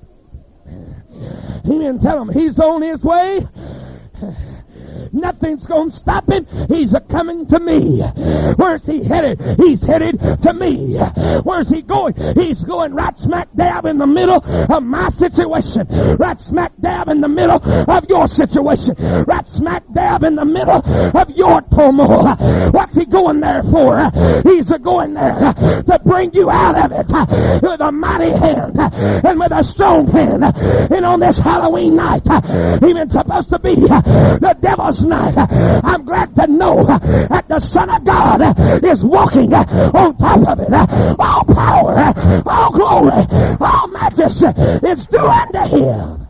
Amen. Tell him he's on his way. Nothing's going to stop him. He's a-coming to me. Where's he headed? He's headed to me. Where's he going? He's going right smack dab in the middle of my situation. Right smack dab in the middle of your situation. Right smack dab in the middle of your turmoil. What's he going there for? He's going there to bring you out of it with a mighty hand and with a strong hand. And on this Halloween night, even supposed to be the devil's night, I'm glad to know that the Son of God is walking on top of it. All power, all glory, all majesty is due unto him.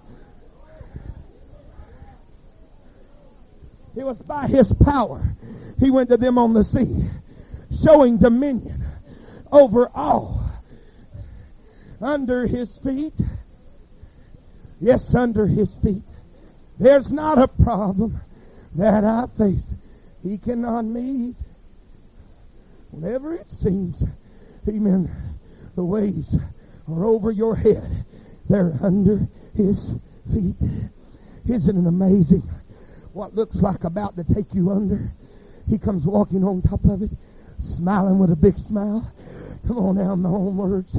It was by his power he went to them on the sea, showing dominion over all. Under his feet, yes, under his feet, there's not a problem that I face he cannot meet. Whenever it seems, amen, the waves are over your head, they're under his feet. Isn't it amazing what looks like about to take you under? He comes walking on top of it, smiling with a big smile. Come on now, in my own words.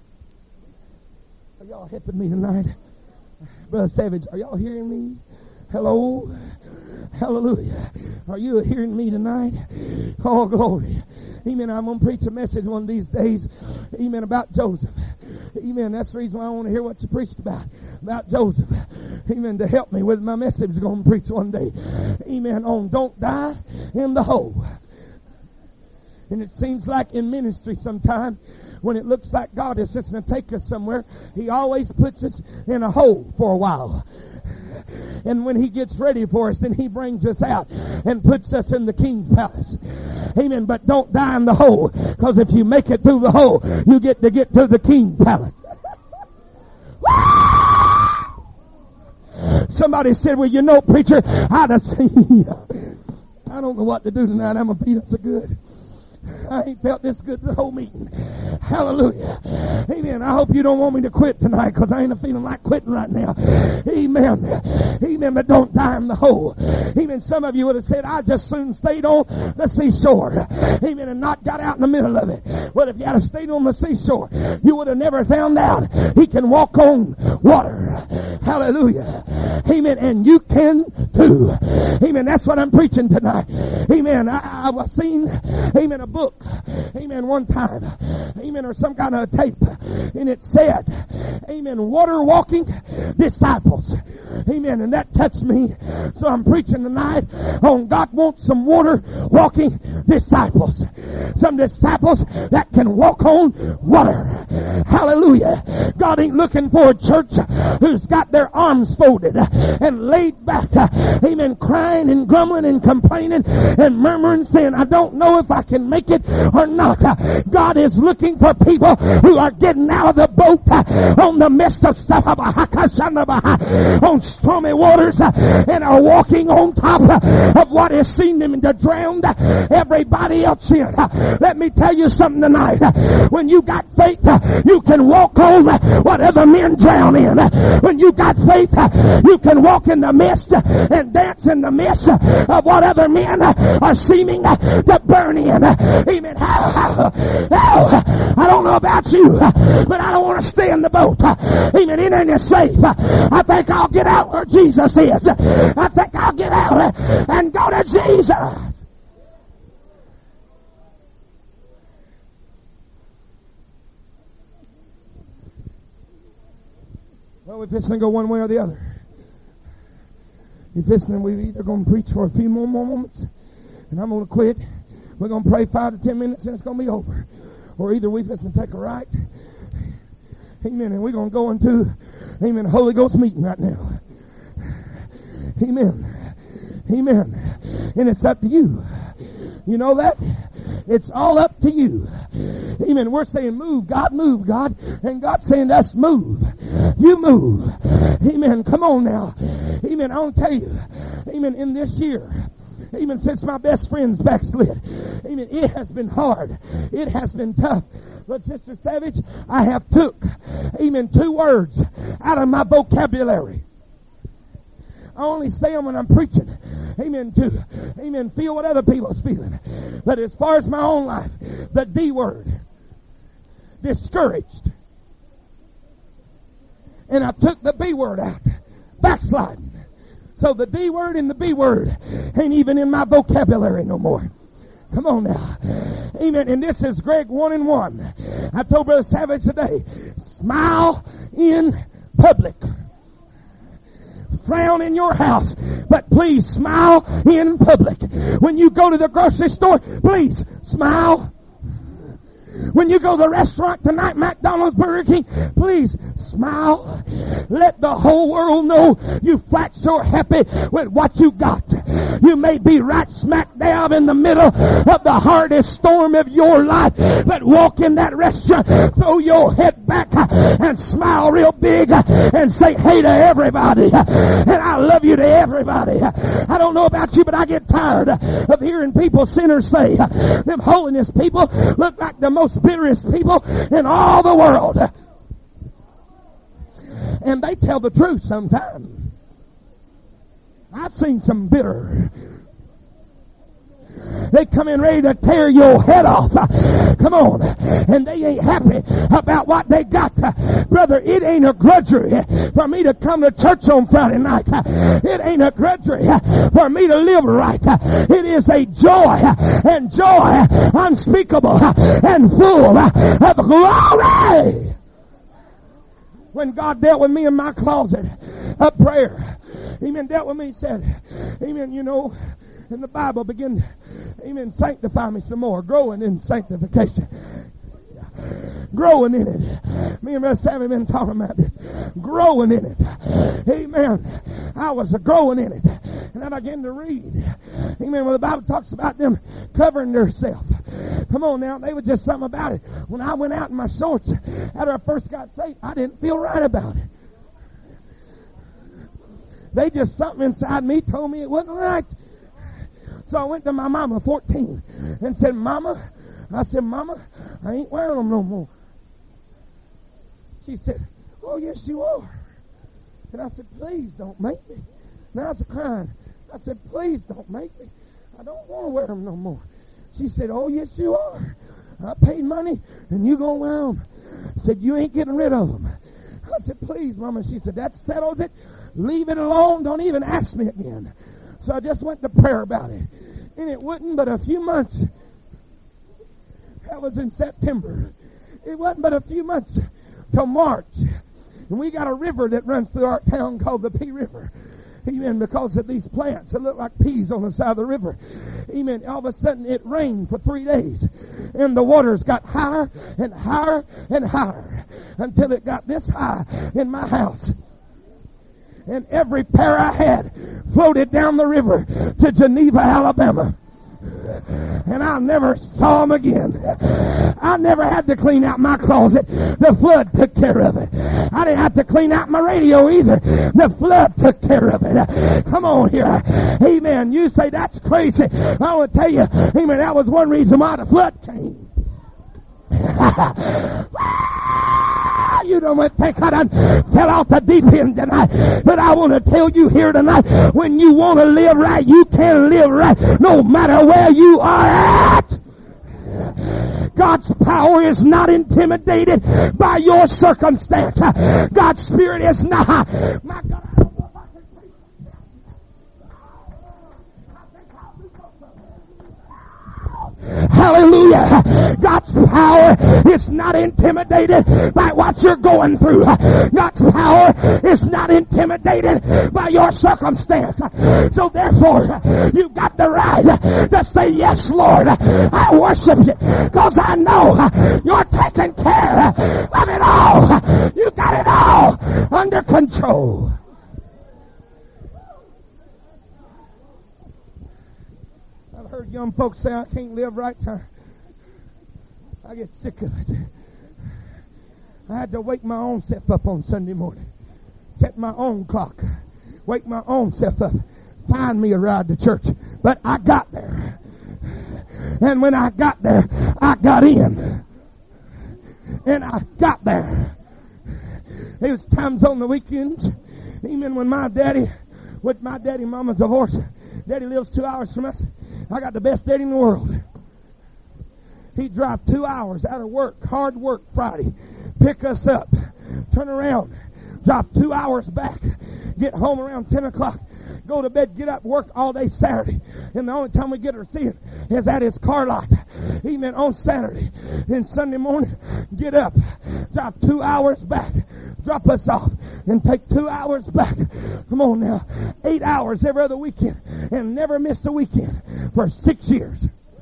Are y'all helping me tonight? Brother Savage, are y'all hearing me? Hello? Hallelujah. Are you hearing me tonight? Oh, glory. Amen. I'm going to preach a message one of these days. Amen. About Joseph. Amen. That's the reason why I want to hear what you preached about Joseph. Amen. To help me with my message I'm going to preach one day. Amen. On don't die in the hole. And it seems like in ministry sometimes, when it looks like God is just going to take us somewhere, he always puts us in a hole for a while. And when he gets ready for us, then he brings us out and puts us in the king's palace. Amen. But don't die in the hole, because if you make it through the hole, you get to the king's palace. Somebody said, well, you know, preacher, I don't know what to do tonight. I'm going to beat up so good. I ain't felt this good the whole meeting. Hallelujah. Amen. I hope you don't want me to quit tonight, because I ain't feeling like quitting right now. Amen. Amen. But don't die in the hole. Amen. Some of you would have said, I just soon stayed on the seashore. Amen. And not got out in the middle of it. Well, if you had stayed on the seashore, you would have never found out He can walk on water. Hallelujah. Amen. And you can too. Amen. That's what I'm preaching tonight. Amen. I was seen, amen, a book, amen, one time, amen, or some kind of tape, and it said, amen, water walking disciples. Amen. And that touched me. So I'm preaching tonight on God wants some water walking disciples. Some disciples that can walk on water. Hallelujah. God ain't looking for a church who's got their arms folded and laid back. Amen. Crying and grumbling and complaining and murmuring, saying, I don't know if I can make it or not. God is looking for people who are getting out of the boat on the midst of stuff, on stormy waters, and are walking on top of what has seen them to drown everybody else in. Let me tell you something tonight. When you got faith, you can walk on what other men drown in. When you got faith, you can walk in the mist and dance in the mist of what other men are seeming to burn in. Amen. I don't know about you, but I don't want to stay in the boat. Amen. It ain't safe. I think I'll get out where Jesus is. I think I'll get out and go to Jesus. Well, we're fixing to go one way or the other. You're fixing, we're either going to preach for a few more moments, and I'm going to quit. We're going to pray 5 to 10 minutes, and it's going to be over. Or either we're fixing to take a right. Amen. And we're going to go into, amen, Holy Ghost meeting right now. Amen. Amen. And it's up to you. You know that? It's all up to you. Amen. We're saying move, God, move, God. And God's saying to us, move. You move. Amen. Come on now. Amen. I want to tell you, amen, in this year, amen, since my best friend's backslid, amen, it has been hard. It has been tough. But Sister Savage, I have took, amen, 2 words out of my vocabulary. I only say them when I'm preaching. Amen. To, amen, feel what other people's feeling. But as far as my own life, the D word, discouraged. And I took the B word out, backsliding. So the D word and the B word ain't even in my vocabulary no more. Come on now. Amen. And this is Greg 1:1. I told Brother Savage today, smile in public. Frown in your house, but please smile in public. When you go to the grocery store, please smile. When you go to the restaurant tonight, McDonald's, Burger King, please smile. Let the whole world know you flat so happy with what you got. You may be right smack dab in the middle of the hardest storm of your life, but walk in that restaurant, throw your head back and smile real big and say hey to everybody. And I love you to everybody. I don't know about you, but I get tired of hearing people, sinners, say them holiness people look like the most bitterest people in all the world. And they tell the truth sometimes. I've seen some bitter. They come in ready to tear your head off. Come on. And they ain't happy about what they got. Brother, it ain't a grudgery for me to come to church on Friday night. It ain't a grudgery for me to live right. It is a joy, and joy unspeakable and full of glory. When God dealt with me in my closet of prayer, amen, dealt with me, he said, amen, you know, in the Bible, begin, amen, sanctify me some more, growing in sanctification. Growing in it. Me and Brother Sammy been talking about this. Growing in it. Amen. I was growing in it. And I began to read. Amen. Well, the Bible talks about them covering themselves. Come on now. They were just something about it. When I went out in my shorts after I first got saved, I didn't feel right about it. They just, something inside me told me it wasn't right. So I went to my mama, 14, and said, Mama, I ain't wearing them no more. She said, oh, yes, you are. And I said, please don't make me. And I was crying. I said, please don't make me. I don't want to wear them no more. She said, oh, yes, you are. I paid money, and you going to wear them. I said, you ain't getting rid of them. I said, please, Mama. She said, that settles it. Leave it alone. Don't even ask me again. So I just went to prayer about it. And it wasn't but a few months. That was in September. It wasn't but a few months till March. And we got a river that runs through our town called the Pea River. Amen. Because of these plants that look like peas on the side of the river. Amen. All of a sudden it rained for 3 days. And the waters got higher and higher and higher. Until it got this high in my house. And every pair I had floated down the river to Geneva, Alabama. And I never saw them again. I never had to clean out my closet. The flood took care of it. I didn't have to clean out my radio either. The flood took care of it. Come on here. Amen. You say that's crazy. I want to tell you, amen, that was one reason why the flood came. You don't think I done fell off the deep end tonight. But I want to tell you here tonight, when you want to live right, you can live right no matter where you are at. God's power is not intimidated by your circumstance. God's Spirit is not. My God, I don't know if I can say Hallelujah. God's power is not intimidated by what you're going through. God's power is not intimidated by your circumstance. So therefore, you've got the right to say, yes, Lord, I worship you because I know you're taking care of it all. You got it all under control. Heard young folks say I can't live right. I get sick of it. I had to wake my own self up on Sunday morning. Set my own clock. Wake my own self up. Find me a ride to church. But I got there. And when I got there, I got in. And I got there. There was times on the weekends, even when my daddy and mama's divorced. Daddy lives 2 hours from us. I got the best daddy in the world. He'd drive 2 hours out of work, hard work Friday, pick us up, turn around, drive 2 hours back, get home around 10 o'clock, go to bed, get up, work all day Saturday. And the only time we get to see him is at his car lot. Even on Saturday. Then Sunday morning, get up, drive 2 hours back, drop us off, and take 2 hours back. Come on now. 8 hours every other weekend, and never missed a weekend for 6 years.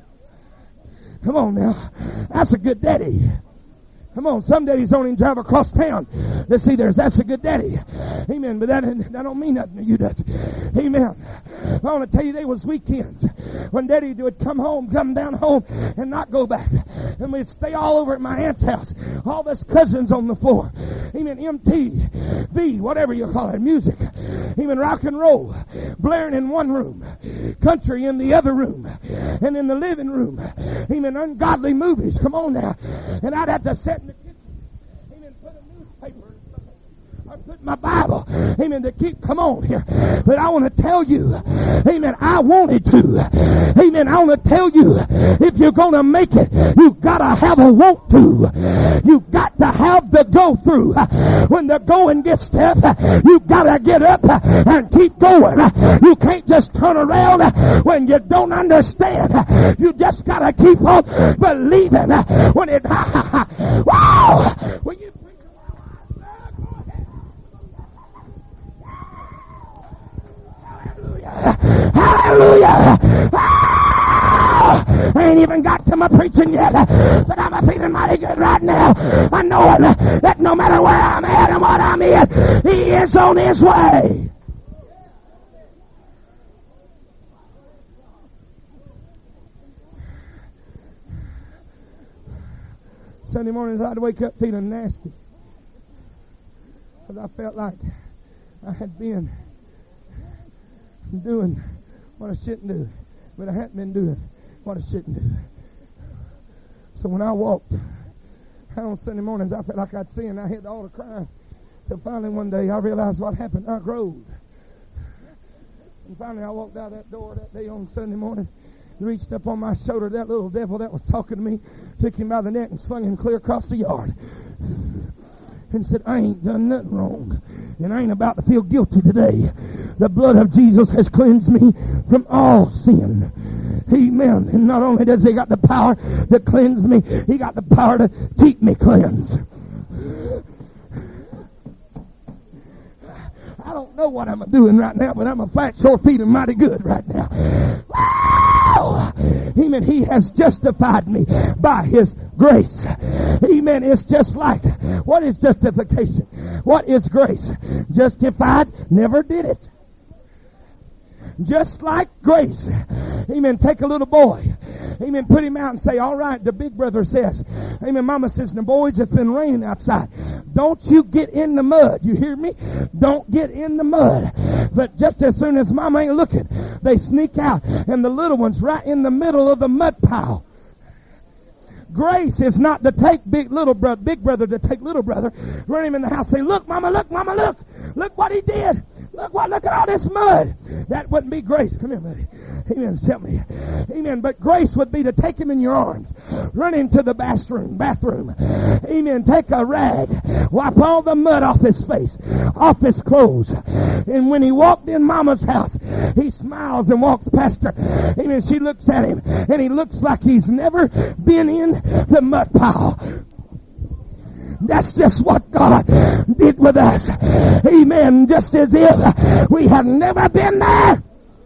Come on now. That's a good daddy. Come on, some daddies don't even drive across town to see theirs. That's a good daddy. Amen. But that don't mean nothing to you, does it? Amen. I want to tell you, there was weekends when daddy would come down home, and not go back. And we'd stay all over at my aunt's house. All us cousins on the floor. Amen. MTV, whatever you call it, music. Amen. Rock and roll. Blaring in one room. Country in the other room. And in the living room. Amen. Ungodly movies. Come on now. And I'd have to sit in the kitchen, amen, put a newspaper or put my Bible, amen, to keep, come on here. But I want to tell you, amen, I wanted to, amen, I want to tell you, if you're going to make it, you've got to have a want to. You've got to have the go through. When the going gets tough, you've got to get up and keep going. You can't just turn around when you don't understand. You just got to keep on believing when it, wow! When you preach hallelujah! I ain't even got to my preaching yet, but I'm feeling mighty good right now. I know that no matter where I'm at and what I'm in, He is on His way. Sunday mornings I'd wake up feeling nasty, because I felt like I had been doing what I shouldn't do. But I hadn't been doing what I shouldn't do. So when I walked out on Sunday mornings, I felt like I'd sin. I had all the crying. Till finally one day I realized what happened. I growed. And finally I walked out that door that day on Sunday morning, reached up on my shoulder, that little devil that was talking to me, took him by the neck and slung him clear across the yard. And said, I ain't done nothing wrong. And I ain't about to feel guilty today. The blood of Jesus has cleansed me from all sin. Amen. And not only does he got the power to cleanse me, he got the power to keep me cleansed. I don't know what I'm doing right now, but I'm a flat, sore feet and mighty good right now. Amen. He has justified me by his grace. Amen. It's just like, what is justification? What is grace? Justified, never did it. Just like grace. Amen. Take a little boy. Amen. Put him out and say, all right, the big brother says. Amen. Mama says, the boys, it's been raining outside. Don't you get in the mud. You hear me? Don't get in the mud. But just as soon as mama ain't looking, they sneak out. And the little one's right in the middle of the mud pile. Grace is not to take big brother to take little brother, run him in the house, say, look, mama, look, look what he did. Look at all this mud. That wouldn't be grace. Come here, buddy. Amen. Help me. Amen. But grace would be to take him in your arms, run him to the bathroom. Amen. Take a rag, wipe all the mud off his face, off his clothes. And when he walked in mama's house, he smiles and walks past her. Amen. She looks at him and he looks like he's never been in the mud pile. That's just what God did with us. Amen. Just as if we had never been there.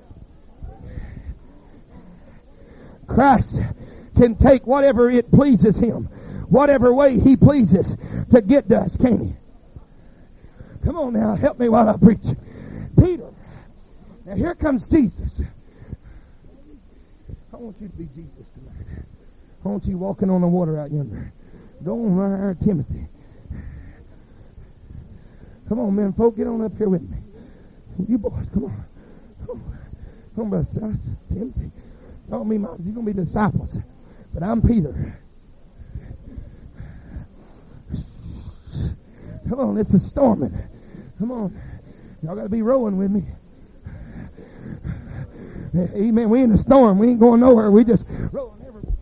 Christ can take whatever it pleases him, whatever way he pleases to get to us, can't he? Come on now, help me while I preach. Peter. Now here comes Jesus. I want you to be Jesus tonight. I want you walking on the water out yonder. Go on right there, Timothy. Come on, men, folk, get on up here with me. You boys, come on. Come on, brother Silas, Timothy. Don't be moms, you're going to be disciples. But I'm Peter. Come on, it's a storming. Come on. Y'all got to be rowing with me. Amen. We in the storm. We ain't going nowhere. We just rowing everywhere.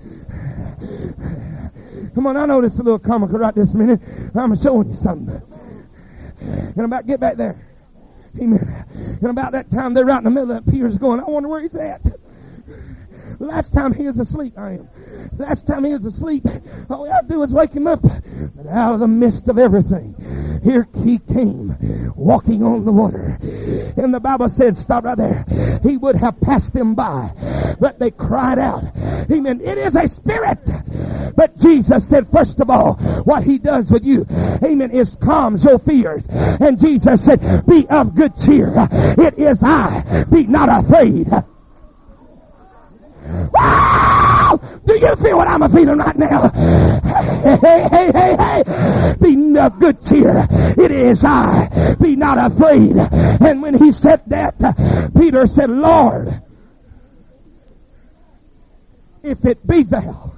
Come on, I know this is a little comical right this minute. I'm showing you something. And I'm about to get back there. Amen. And about that time, they're right in the middle of that. Peter's going, I wonder where he's at. Last time he was asleep, I am. Last time he was asleep, all we had to do was wake him up. But out of the midst of everything, here he came, walking on the water. And the Bible said, stop right there. He would have passed them by, but they cried out. Amen. It is a spirit. But Jesus said, first of all, what he does with you, amen, is calms your fears. And Jesus said, be of good cheer. It is I. Be not afraid. Wow! Do you feel what I'm feeling right now? Hey. Be of good cheer. It is I. Be not afraid. And when he said that, Peter said, Lord, if it be thou,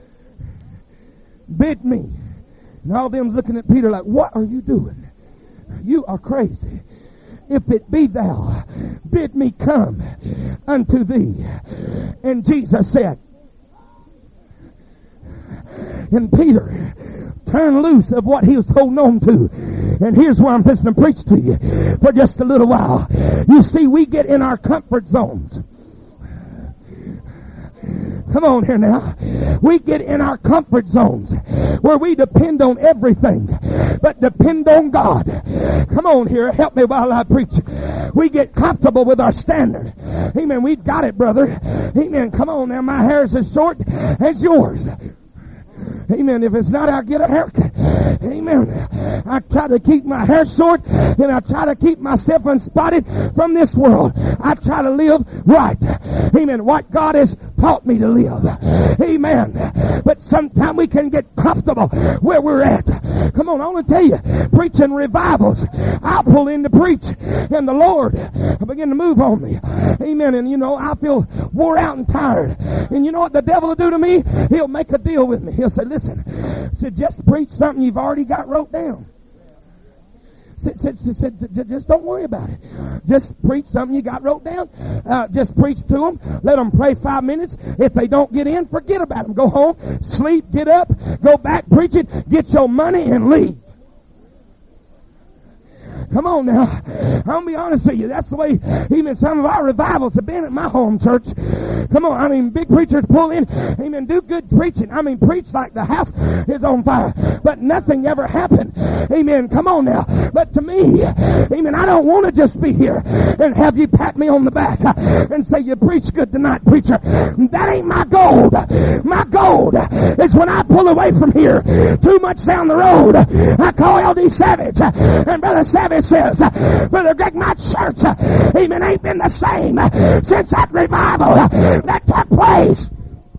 bid me. And all them's looking at Peter like, what are you doing? You are crazy. If it be thou, bid me come unto thee. And Jesus said, and Peter turned loose of what he was holding on to. And here's where I'm fixing to preach to you for just a little while. You see, we get in our comfort zones. Come on here now. We get in our comfort zones where we depend on everything but depend on God. Come on here. Help me while I preach. We get comfortable with our standard. Amen. We've got it, brother. Amen. Come on now. My hair is as short as yours. Amen. If it's not, I'll get a haircut. Amen. I try to keep my hair short and I try to keep myself unspotted from this world. I try to live right. Amen. What God has taught me to live. Amen. But sometimes we can get comfortable where we're at. Come on, I want to tell you, preaching revivals. I pull in to preach, and the Lord begin to move on me. Amen. And you know, I feel wore out and tired. And you know what the devil will do to me? He'll make a deal with me. He'll say, listen, just preach something you've already got wrote down. Just don't worry about it. Just preach something you got wrote down. Just preach to them. Let them pray 5 minutes. If they don't get in, forget about them. Go home, sleep, get up, go back, preach it, get your money, and leave. Come on now. I'm going to be honest with you. That's the way even some of our revivals have been at my home church. Come on. I mean, big preachers pull in. Amen. Do good preaching. I mean, preach like the house is on fire. But nothing ever happened. Amen. Come on now. But to me, amen, I don't want to just be here and have you pat me on the back and say, you preach good tonight, preacher. That ain't my gold. My gold is when I pull away from here too much down the road. I call L.D. Savage. And Brother Savage says, Brother Greg, my church, amen, ain't been the same since that revival that took place.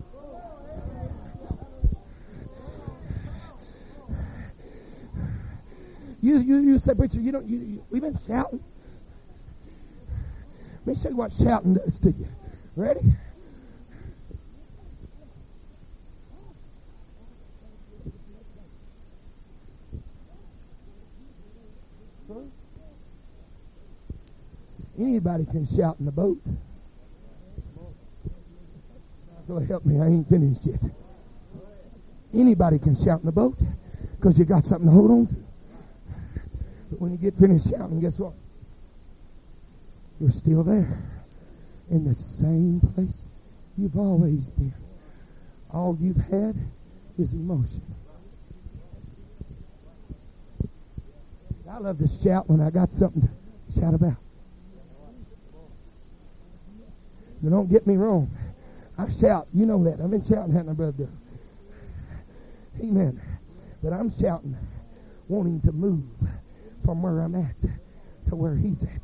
You say, preacher, we've been shouting. Let me show you what shouting does to you. Ready? Anybody can shout in the boat. So help me, I ain't finished yet. Anybody can shout in the boat because you got something to hold on to. But when you get finished shouting, guess what? You're still there in the same place you've always been. All you've had is emotion. I love to shout when I got something to shout about. Now don't get me wrong. I shout. You know that. I've been shouting, haven't I, Brother? Amen. But I'm shouting, wanting to move from where I'm at to where he's at.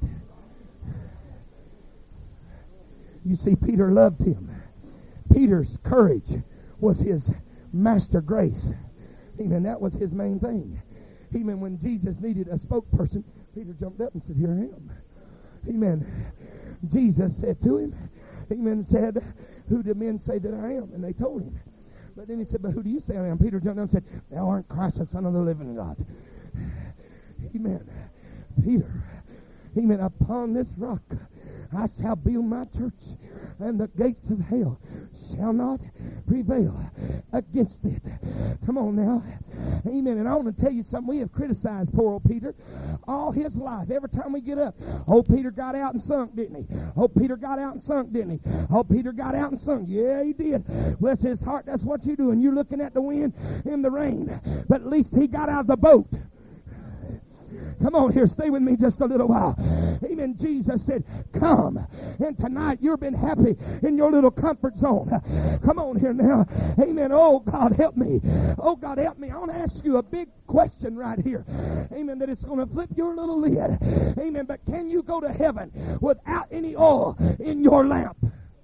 You see, Peter loved him. Peter's courage was his master grace. Amen. That was his main thing. Even when Jesus needed a spokesperson, Peter jumped up and said, here I am. Amen. Jesus said to him, amen, said, who do men say that I am? And they told him. But then he said, but who do you say I am? Peter jumped up and said, thou art Christ, the Son of the living God. Amen. Peter, amen, upon this rock I shall build my church, and the gates of hell shall not prevail against it. Come on now. Amen. And I want to tell you something. We have criticized poor old Peter all his life. Every time we get up, oh, Peter got out and sunk, didn't he? Oh, Peter got out and sunk, didn't he? Oh, Peter got out and sunk. Yeah, he did. Bless his heart. That's what you're doing. You're looking at the wind and the rain. But at least he got out of the boat. Come on here, stay with me just a little while. Amen. Jesus said, come. And tonight you've been happy in your little comfort zone. Come on here now. Amen. Oh, God, help me. Oh, God, help me. I want to ask you a big question right here. Amen. That it's going to flip your little lid. Amen. But can you go to heaven without any oil in your lamp?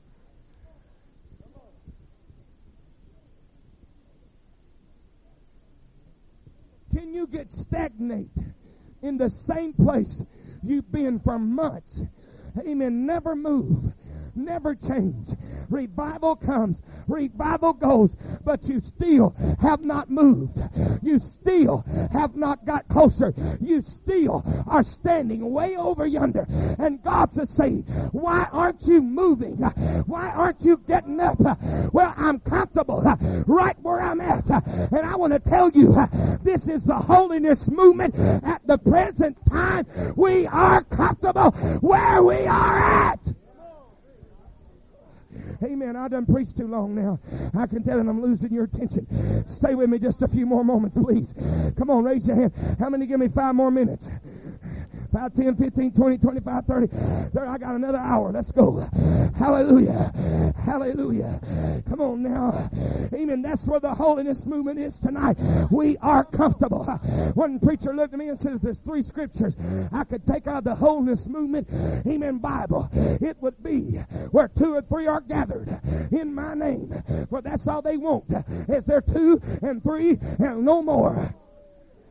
Can you get stagnant in the same place you've been for months? Amen. Never move. Never change. Revival comes. Revival goes. But you still have not moved. You still have not got closer. You still are standing way over yonder. And God says, why aren't you moving? Why aren't you getting up? Well, I'm comfortable right where I'm at. And I want to tell you, this is the holiness movement at the present time. We are comfortable where we are at. Amen. I done preached too long now. I can tell that I'm losing your attention. Stay with me just a few more moments, please. Come on, raise your hand. How many give me 5 more minutes? 5, 10, 15, 20, 25, 30. There, I got another hour. Let's go. Hallelujah. Hallelujah. Come on now. Amen. That's where the holiness movement is tonight. We are comfortable. One preacher looked at me and said, if there's 3 scriptures I could take out of the holiness movement, amen, Bible, it would be where 2 or 3 are gathered in my name. For that's all they want. Is there 2 and 3 and no more.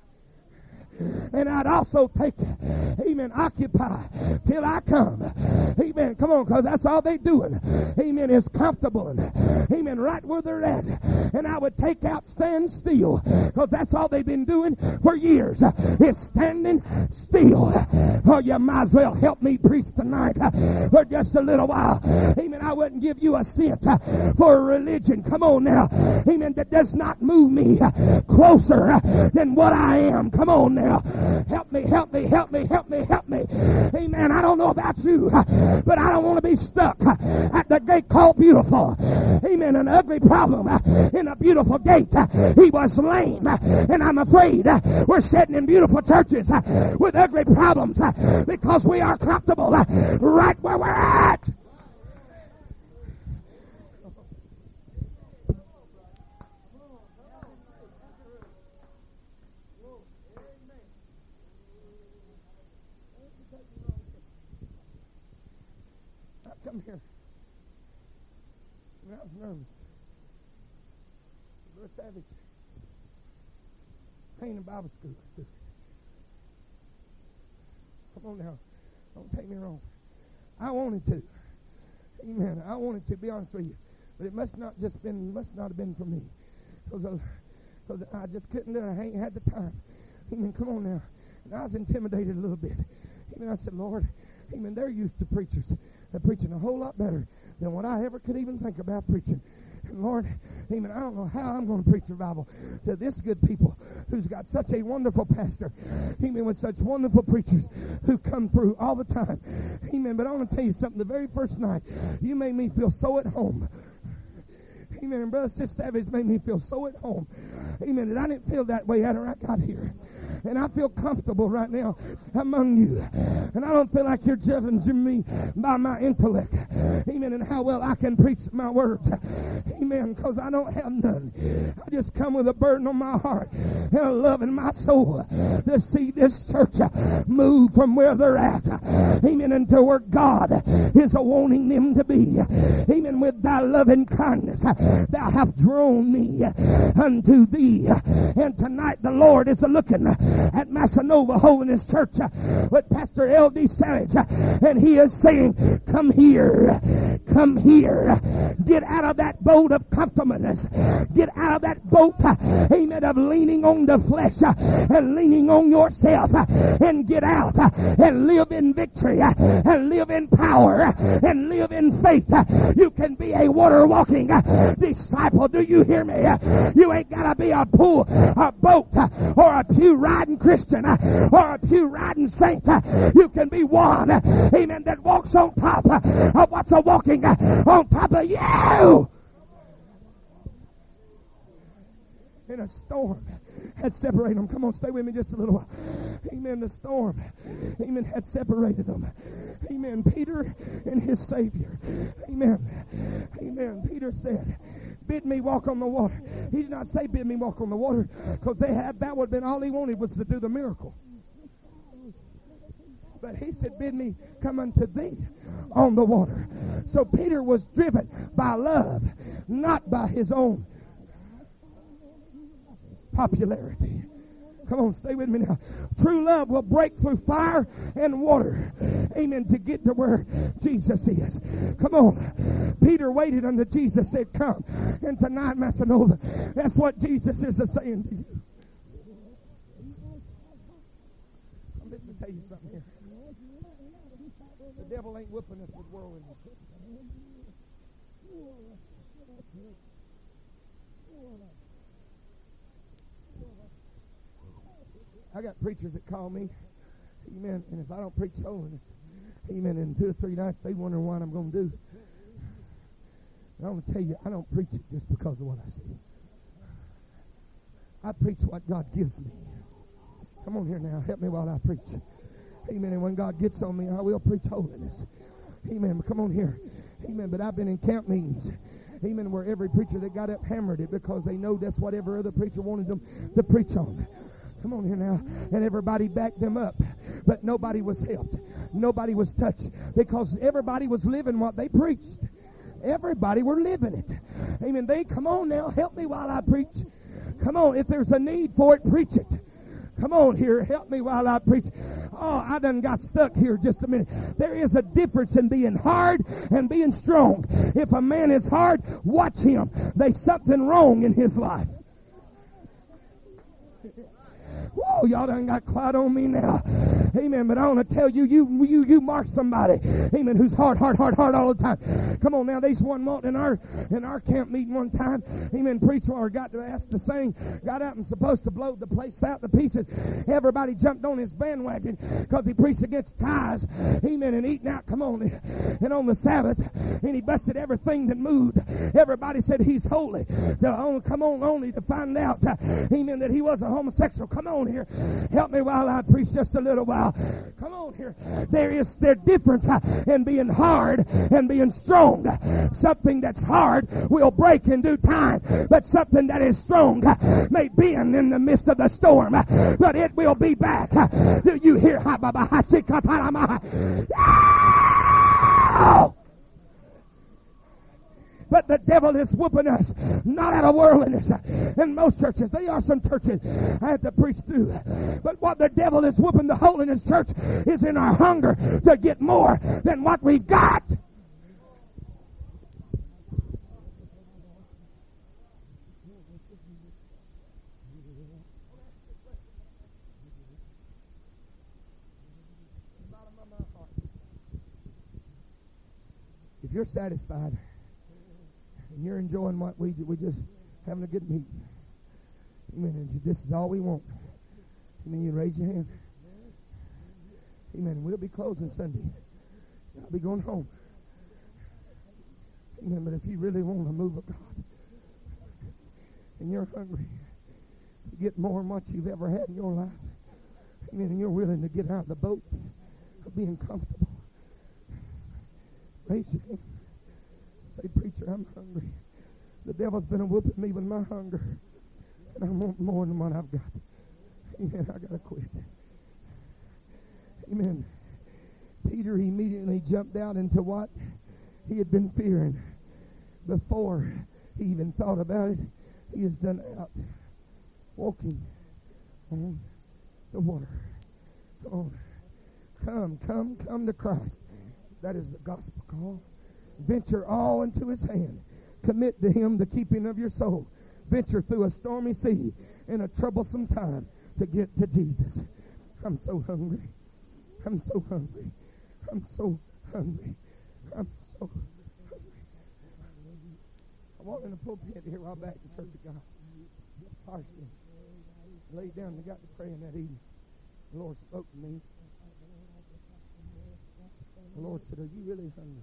And I'd also take, amen, occupy till I come. Amen. Come on, because that's all they're doing. Amen. Is comfortable. And, amen. Right where they're at. And I would take out stand still, because that's all they've been doing for years. It's standing still. Oh, you might as well help me preach tonight for just a little while. Amen. I wouldn't give you a cent for a religion. Come on now. Amen. That does not move me closer than what I am. Come on now. Help me, help me, help me, help me, help me. Amen. I don't know about you, but I don't want to be stuck at the gate called Beautiful. Amen. An ugly problem in a beautiful gate. He was lame. And I'm afraid we're sitting in beautiful churches with ugly problems because we are comfortable right where we're at. Come here. When I was nervous, Brother Savage, ain't in Bible school. Come on now. Don't take me wrong. I wanted to. Amen. I wanted to, be honest with you. But it must not have been for me. Because I just couldn't do it. I ain't had the time. Amen. Come on now. And I was intimidated a little bit. Amen. I said, Lord, amen, they're used to preachers. They're preaching a whole lot better than what I ever could even think about preaching. And Lord, amen, I don't know how I'm going to preach revival to this good people who's got such a wonderful pastor. Amen, with such wonderful preachers who come through all the time. Amen, but I want to tell you something. The very first night, you made me feel so at home. Amen, and Brother Sister Savage made me feel so at home. Amen, and I didn't feel that way after I got here. And I feel comfortable right now among you. And I don't feel like you're judging me by my intellect. Amen. And how well I can preach my words. Amen. Because I don't have none. I just come with a burden on my heart and a love in my soul to see this church move from where they're at. Amen. And to where God is wanting them to be. Amen. With thy loving kindness, thou hast drawn me unto thee. And tonight the Lord is looking at Massanova Holiness Church with Pastor L.D. Savage, and he is saying, come here, get out of that boat of comfortableness, get out of that boat, amen, of leaning on the flesh and leaning on yourself, and get out and live in victory and live in power and live in faith. You can be a water walking disciple. Do you hear me? You ain't got to be a boat or a pew riding Christian or a pew riding saint. You can be one, amen, that walks on top of what's walking on top of you. In a storm had separated them. Come on, stay with me just a little while. Amen. The storm, amen, had separated them. Amen. Peter and his Savior. Amen. Amen. Peter said, bid me walk on the water. He did not say bid me walk on the water, because that would have been all he wanted, was to do the miracle. But he said, bid me come unto thee on the water. So Peter was driven by love, not by his own popularity. Come on, stay with me now. True love will break through fire and water. Amen. To get to where Jesus is. Come on. Peter waited until Jesus said, come. And tonight, Massanova, that's what Jesus is saying to you. Listen, tell you something here. The devil ain't whipping us with worldliness. I got preachers that call me, amen, and if I don't preach holiness, amen, in 2 or 3 nights, they wonder what I'm going to do. And I'm going to tell you, I don't preach it just because of what I see. I preach what God gives me. Come on here now, help me while I preach. Amen, and when God gets on me, I will preach holiness. Amen, come on here. Amen, but I've been in camp meetings, amen, where every preacher that got up hammered it because they know that's what every other preacher wanted them to preach on. Come on here now. And everybody backed them up. But nobody was helped. Nobody was touched. Because everybody was living what they preached. Everybody were living it. Amen. Come on now. Help me while I preach. Come on. If there's a need for it, preach it. Come on here. Help me while I preach. Oh, I done got stuck here just a minute. There is a difference in being hard and being strong. If a man is hard, watch him. There's something wrong in his life. Whoa, y'all done got quiet on me now. Amen. But I want to tell you, you mark somebody. Amen. Who's hard all the time. Come on now. There's one in our camp meeting one time. Amen. Preacher got to ask to sing. Got up and supposed to blow the place out to pieces. Everybody jumped on his bandwagon because he preached against tithes. Amen. And eating out. Come on. And on the Sabbath. And he busted everything that moved. Everybody said he's holy. Come on, only to find out. Amen. That he was a homosexual. Come on here. Help me while I preach just a little while. Come on here. There's difference in being hard and being strong. Something that's hard will break in due time, but something that is strong may bend in the midst of the storm, but it will be back. Do you hear? But the devil is whooping us, not out of worldliness. In most churches, there are some churches I have to preach through. But what the devil is whooping the holiness church is in our hunger to get more than what we've got. If you're satisfied and you're enjoying what we just having a good meeting, amen, and this is all we want, amen, you raise your hand. Amen. We'll be closing Sunday. I'll be going home. Amen. But if you really want to move of God and you're hungry to get more than what you've ever had in your life, amen, and you're willing to get out of the boat of being comfortable, raise your hand. Say, preacher, I'm hungry. The devil's been whooping me with my hunger, and I want more than what I've got. Amen. I got to quit. Amen. Peter immediately jumped out into what he had been fearing before he even thought about it. He is done out walking on the water. Come to Christ. That is the gospel call. Venture all into his hand. Commit to him the keeping of your soul. Venture through a stormy sea in a troublesome time to get to Jesus. I'm so hungry. I'm so hungry. I'm so hungry. I'm so hungry. I walked in the pulpit here a while back in Church of God. Partially. Laid down and got to praying that evening. The Lord spoke to me. The Lord said, are you really hungry?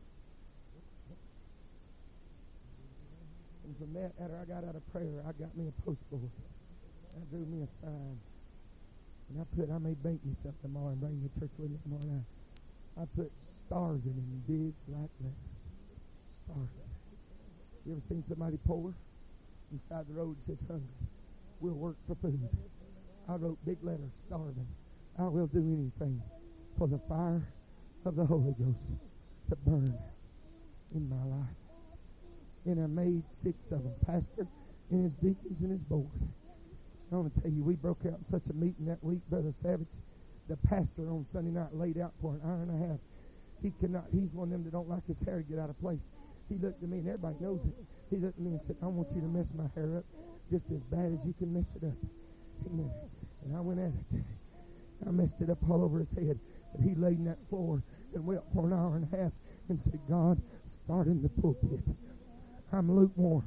And from that, after I got out of prayer, I got me a postboard. I drew me a sign. And I may bank myself tomorrow and bring the church with me tomorrow night. I put starving in big black letters. Starving. You ever seen somebody poor? Beside the road says hungry. We'll work for food. I wrote big letters, starving. I will do anything for the fire of the Holy Ghost to burn in my life. And I made 6 of them, pastor and his deacons and his board. I want to tell you, we broke out in such a meeting that week, Brother Savage. The pastor on Sunday night laid out for an hour and a half. He's one of them that don't like his hair to get out of place. He looked at me, and everybody knows it. He looked at me and said, I want you to mess my hair up just as bad as you can mess it up. Amen. And I went at it. I messed it up all over his head. But he laid in that floor and wept for an hour and a half and said, God, start in the pulpit. I'm lukewarm.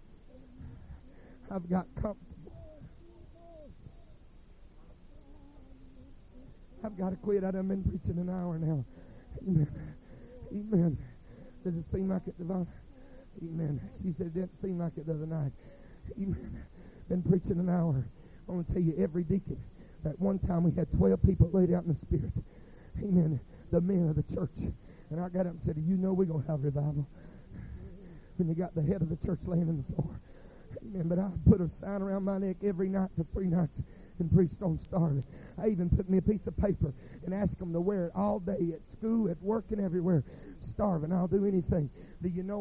I've got comfortable. I've got to quit. I've been preaching an hour now. Amen. Amen. Does it seem like it, Devon? Amen. She said it didn't seem like it the other night. Amen. Been preaching an hour. I want to tell you, every deacon, at one time we had 12 people laid out in the Spirit. Amen. The men of the church. And I got up and said, you know we're going to have revival. When you got the head of the church laying in the floor. Amen. But I put a sign around my neck every night for 3 nights and preached on starving. I even put me a piece of paper and asked them to wear it all day at school, at work, and everywhere. Starving. I'll do anything. Do you know what?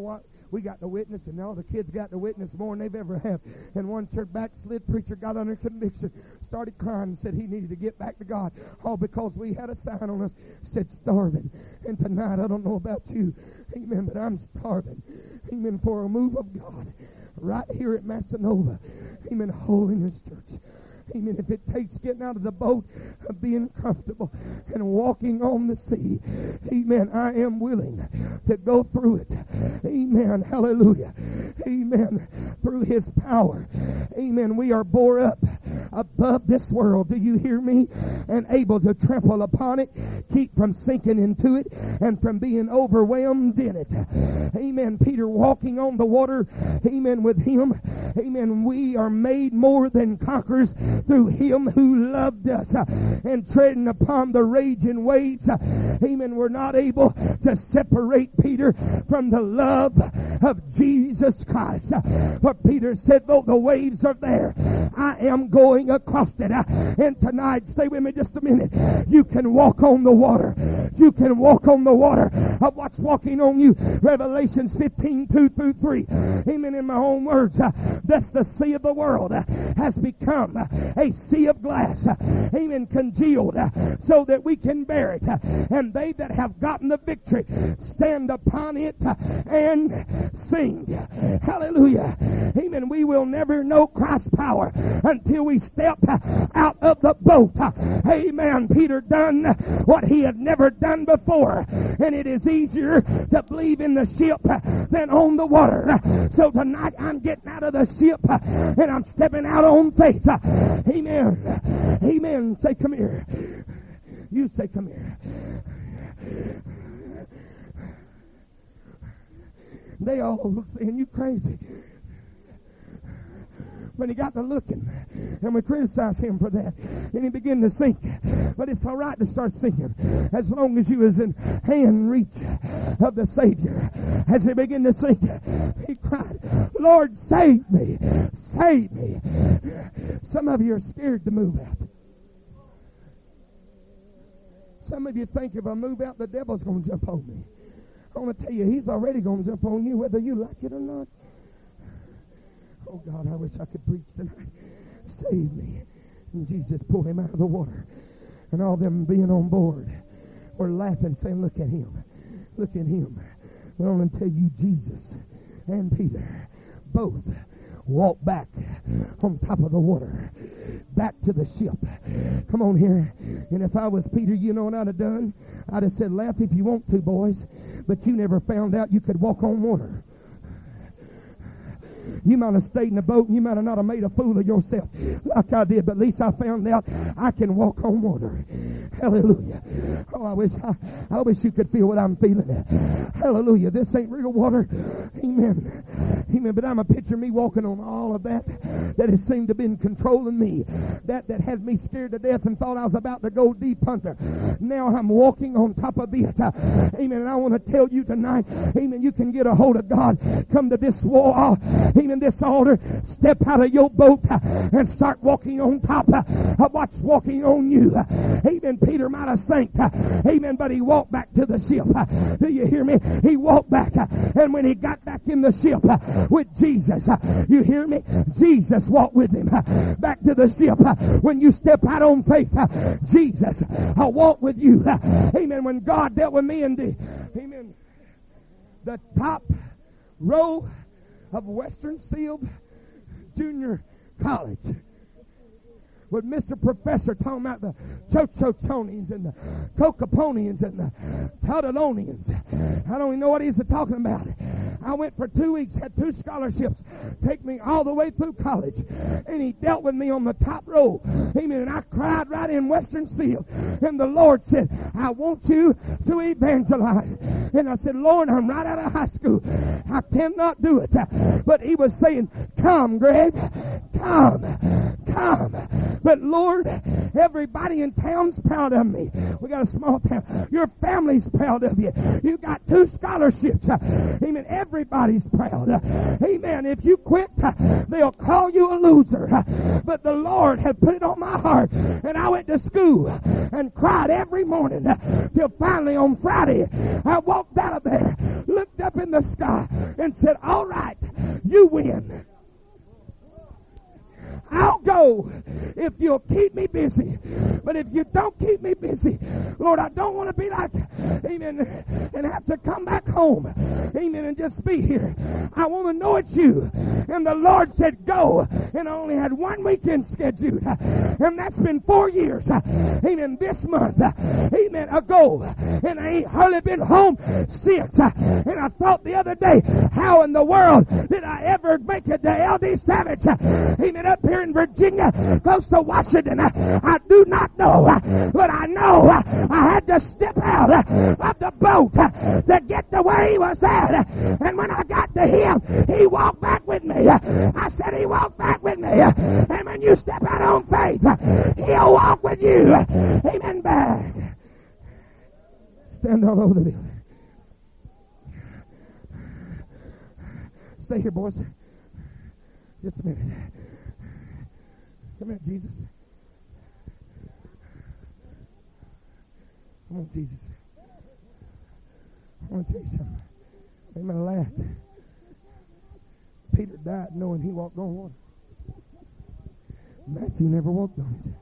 We got the witness, and all the kids got the witness more than they've ever had. And one church backslid preacher got under conviction, started crying and said he needed to get back to God. All because we had a sign on us said starving. And tonight, I don't know about you, amen, but I'm starving, amen, for a move of God right here at Massanova, amen, Holiness Church. Amen. If it takes getting out of the boat, being comfortable, and walking on the sea, amen, I am willing to go through it. Amen. Hallelujah. Amen. Through His power. Amen. We are bore up above this world. Do you hear me? And able to trample upon it, keep from sinking into it, and from being overwhelmed in it. Amen. Peter walking on the water. Amen. With Him. Amen. We are made more than conquerors through Him who loved us, and treading upon the raging waves. Amen. We're not able to separate Peter from the love of Jesus Christ. For Peter said, though the waves are there, I am going across it. And tonight, stay with me just a minute. You can walk on the water. You can walk on the water of what's walking on you. Revelations 15:2-3. Amen. In my own words, that's the sea of the world has become a sea of glass. Amen. Congealed so that we can bear it. And they that have gotten the victory stand upon it and sing. Hallelujah. Amen. We will never know Christ's power until we step out of the boat. Amen. Peter done what he had never done before. And it is easier to believe in the ship than on the water. So tonight I'm getting out of the ship and I'm stepping out on faith. Amen. Amen. Say, come here. You say, come here. They all saying, you crazy. But he got to looking, and we criticized him for that, and he began to sink. But it's all right to start sinking as long as you was in hand reach of the Savior. As he began to sink, he cried, Lord, save me, save me. Some of you are scared to move out. Some of you think if I move out, the devil's going to jump on me. I want to tell you, he's already going to jump on you whether you like it or not. Oh, God, I wish I could preach tonight. Save me. And Jesus pulled him out of the water. And all them being on board were laughing, saying, look at him. Look at him. But I want to tell you, Jesus and Peter both walked back on top of the water, back to the ship. Come on here. And if I was Peter, you know what I'd have done? I'd have said, laugh if you want to, boys, but you never found out you could walk on water. You might have stayed in the boat and you might have not have made a fool of yourself like I did, but at least I found out I can walk on water. Hallelujah. Oh, I wish you could feel what I'm feeling. Hallelujah. This ain't real water. Amen. Amen. But I'm a picture of me walking on all of that has seemed to have been controlling me. That had me scared to death and thought I was about to go deep under. Now I'm walking on top of it. Amen. And I want to tell you tonight, amen, you can get a hold of God. Come to this wall. Amen. This altar. Step out of your boat and start walking on top of what's walking on you. Amen. Peter might have sank. Amen. But he walked back to the ship. Do you hear me? He walked back. And when he got back in the ship with Jesus, you hear me? Jesus walked with him back to the ship. When you step out on faith, Jesus, I'll walk with you. Amen. When God dealt with me in the top row of Western Sealed Junior College, with Mr. Professor talking about the Chochotonians and the Cocoponians and the Todalonians. I don't even know what he's talking about. I went for 2 weeks, had 2 scholarships, take me all the way through college, and he dealt with me on the top row. Amen. And I cried right in Western Seal, and the Lord said, I want you to evangelize. And I said, Lord, I'm right out of high school. I cannot do it. But he was saying, come, Greg, come. But Lord, Everybody in town's proud of me. We got a small town. Your family's proud of you. You got 2 scholarships. Amen. Everybody's proud. Amen. If you quit, they'll call you a loser. But the Lord had put it on my heart, and I went to school and cried every morning till finally on Friday I walked out of there, looked up in the sky, and said, all right, you win. I'll go if you'll keep me busy. But if you don't keep me busy, Lord, I don't want to be like, amen, and have to come back home, amen, and just be here. I want to know it's you. And the Lord said, go. And I only had 1 weekend scheduled. And that's been 4 years. Amen. This month, amen, ago. And I ain't hardly been home since. And I thought the other day, how in the world did I ever make it to LD Savage? Amen. Up here in Virginia, close to Washington. I do not know, but I know I had to step out of the boat to get to where he was at. And when I got to him, he walked back with me. I said, he walked back with me. And when you step out on faith, he'll walk with you. Amen. Back. Stand all over the building. Stay here, boys. Just a minute. Come here, Jesus. Come on, Jesus. I want to tell you something. Amen. Laughed. Peter died knowing he walked on water. Matthew never walked on it.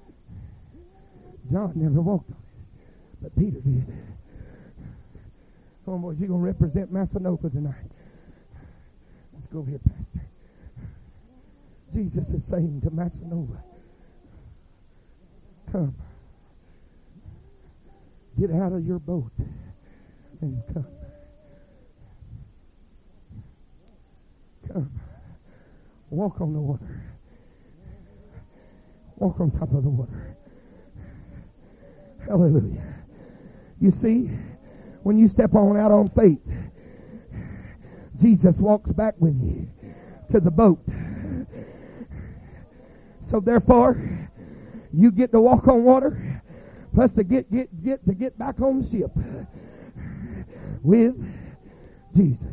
John never walked on it. But Peter did. Come on, boys. You're going to represent Massanutten tonight. Let's go here, Pastor. Jesus is saying to Massanutten, come. Get out of your boat and come. Come. Walk on the water. Walk on top of the water. Hallelujah. You see, when you step on out on faith, Jesus walks back with you to the boat. So therefore, you get to walk on water, plus to get back on the ship with Jesus.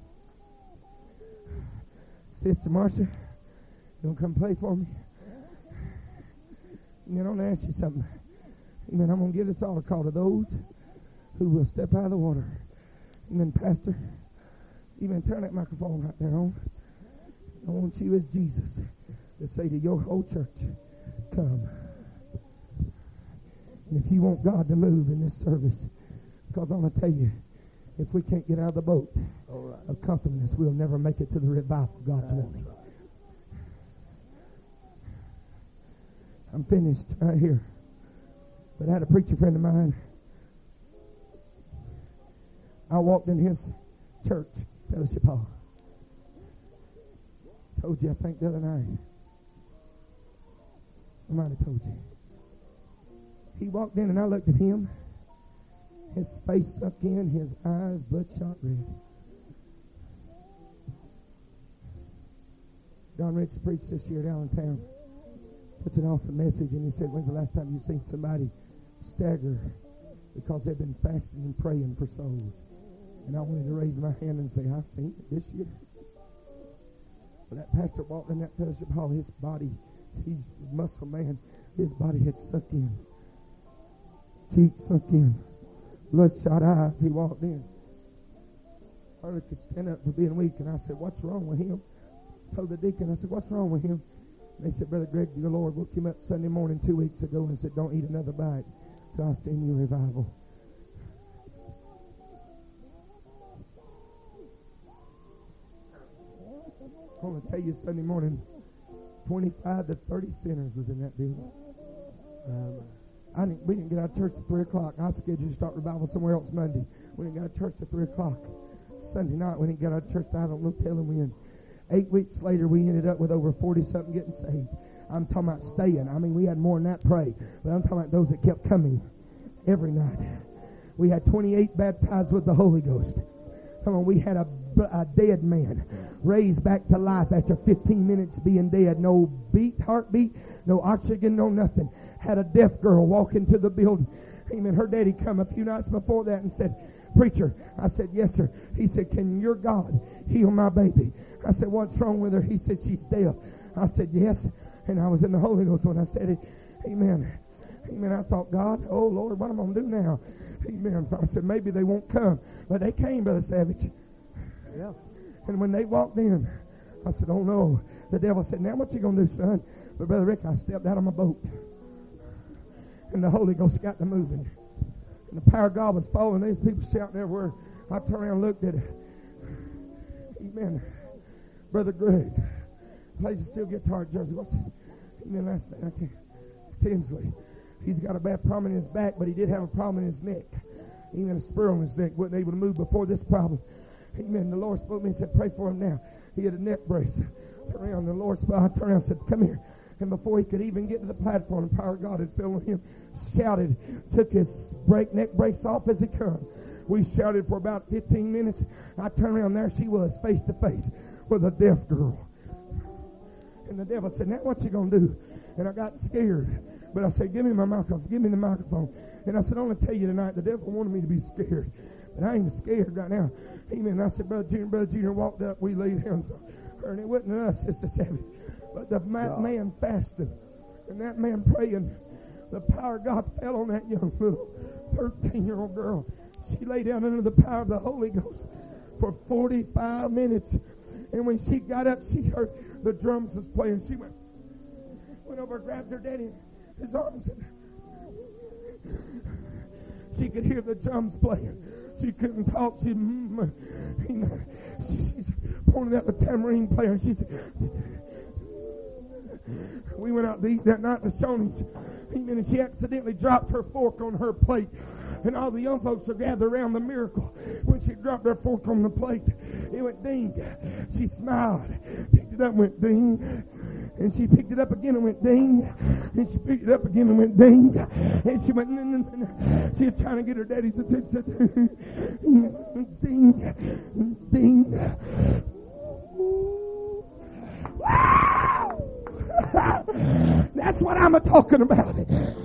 Sister Marcia, you want to come play for me? And then I want to ask you something. Amen. I'm going to give this altar call to those who will step out of the water. Amen, Pastor. Amen. Turn that microphone right there on. I want you as Jesus to say to your whole church, come. And if you want God to move in this service, because I'm going to tell you, if we can't get out of the boat of comfortableness, we'll never make it to the revival God's wanting. I'm finished right here. But I had a preacher friend of mine. I walked in his church, fellowship hall. Told you, I think, the other night. I might have told you. He walked in and I looked at him. His face sunk in, his eyes bloodshot red. Don Rich preached this year at Allentown. Such an awesome message. And he said, when's the last time you've seen somebody stagger because they've been fasting and praying for souls? And I wanted to raise my hand and say, I've seen it this year. When that pastor walked in that fellowship hall, his body, he's a muscle man, his body had sunk in. Cheeks sunk in. Bloodshot eyes. He walked in. Hardly could stand up for being weak. And I said, what's wrong with him? Told the deacon, I said, what's wrong with him? And they said, Brother Greg, the Lord woke him up Sunday morning 2 weeks ago and said, don't eat another bite till I send you revival. I want to tell you, Sunday morning, 25 to 30 sinners was in that building. We didn't get out of church at 3 o'clock. I scheduled to start revival somewhere else Monday. We didn't get out of church at 3 o'clock. Sunday night, we didn't get out of church. I don't know, telling when. 8 weeks later, we ended up with over 40-something getting saved. I'm talking about staying. I mean, we had more than that pray. But I'm talking about those that kept coming every night. We had 28 baptized with the Holy Ghost. Come on, we had a dead man raised back to life after 15 minutes being dead. No beat, heartbeat, no oxygen, no nothing. had a deaf girl walk into the building. Amen. Her daddy come a few nights before that and said, "Preacher." I said, "Yes, sir." He said, "Can your God heal my baby?" I said, "What's wrong with her?" He said, "She's deaf." I said, "Yes." And I was in the Holy Ghost when I said it. Amen. Amen. I thought, God, oh Lord, what am I going to do now? Amen. I said, maybe they won't come. But they came, Brother Savage. Yeah. And when they walked in, I said, oh no. The devil said, "Now what you going to do, son?" But Brother Rick, I stepped out of my boat. And the Holy Ghost got to moving. And the power of God was falling. These people shouting everywhere. I turned around and looked at it. Amen. Brother Greg plays a steel guitar at Jersey. What's his? Amen. Last name, I can't. Tinsley. He's got a bad problem in his back, but he did have a problem in his neck. Amen. A spur on his neck. Wasn't able to move before this problem. Amen. The Lord spoke to me and said, "Pray for him now." He had a neck brace. Turned around. The Lord spoke. I turned around and said, "Come here." And before he could even get to the platform, the power of God had filled on him. Shouted. Took his neck brace off as he come. We shouted for about 15 minutes. I turned around. There she was, face to face with a deaf girl. And the devil said, "Now what you going to do?" And I got scared. But I said, "Give me my microphone. Give me the microphone." And I said, "I want to tell you tonight, the devil wanted me to be scared. But I ain't scared right now." Amen. And I said, Brother Junior walked up. We laid hands on her. And it wasn't us, Sister Savage. But the man fasted. And that man praying. The power of God fell on that young little 13-year-old girl. She lay down under the power of the Holy Ghost for 45 minutes. And when she got up, she heard the drums was playing. She went over, grabbed her daddy in his arms. She could hear the drums playing. She couldn't talk. She's pointing out the tambourine player. And she said, we went out to eat that night in the Shoney's. And she accidentally dropped her fork on her plate. And all the young folks were gathered around the miracle. When she dropped her fork on the plate, it went ding. She smiled, picked it up and went ding. And she picked it up again and went ding. And she picked it up again and went ding. And she went, she was trying to get her daddy's attention. Ding, ding. Wow! That's what I'm talking about.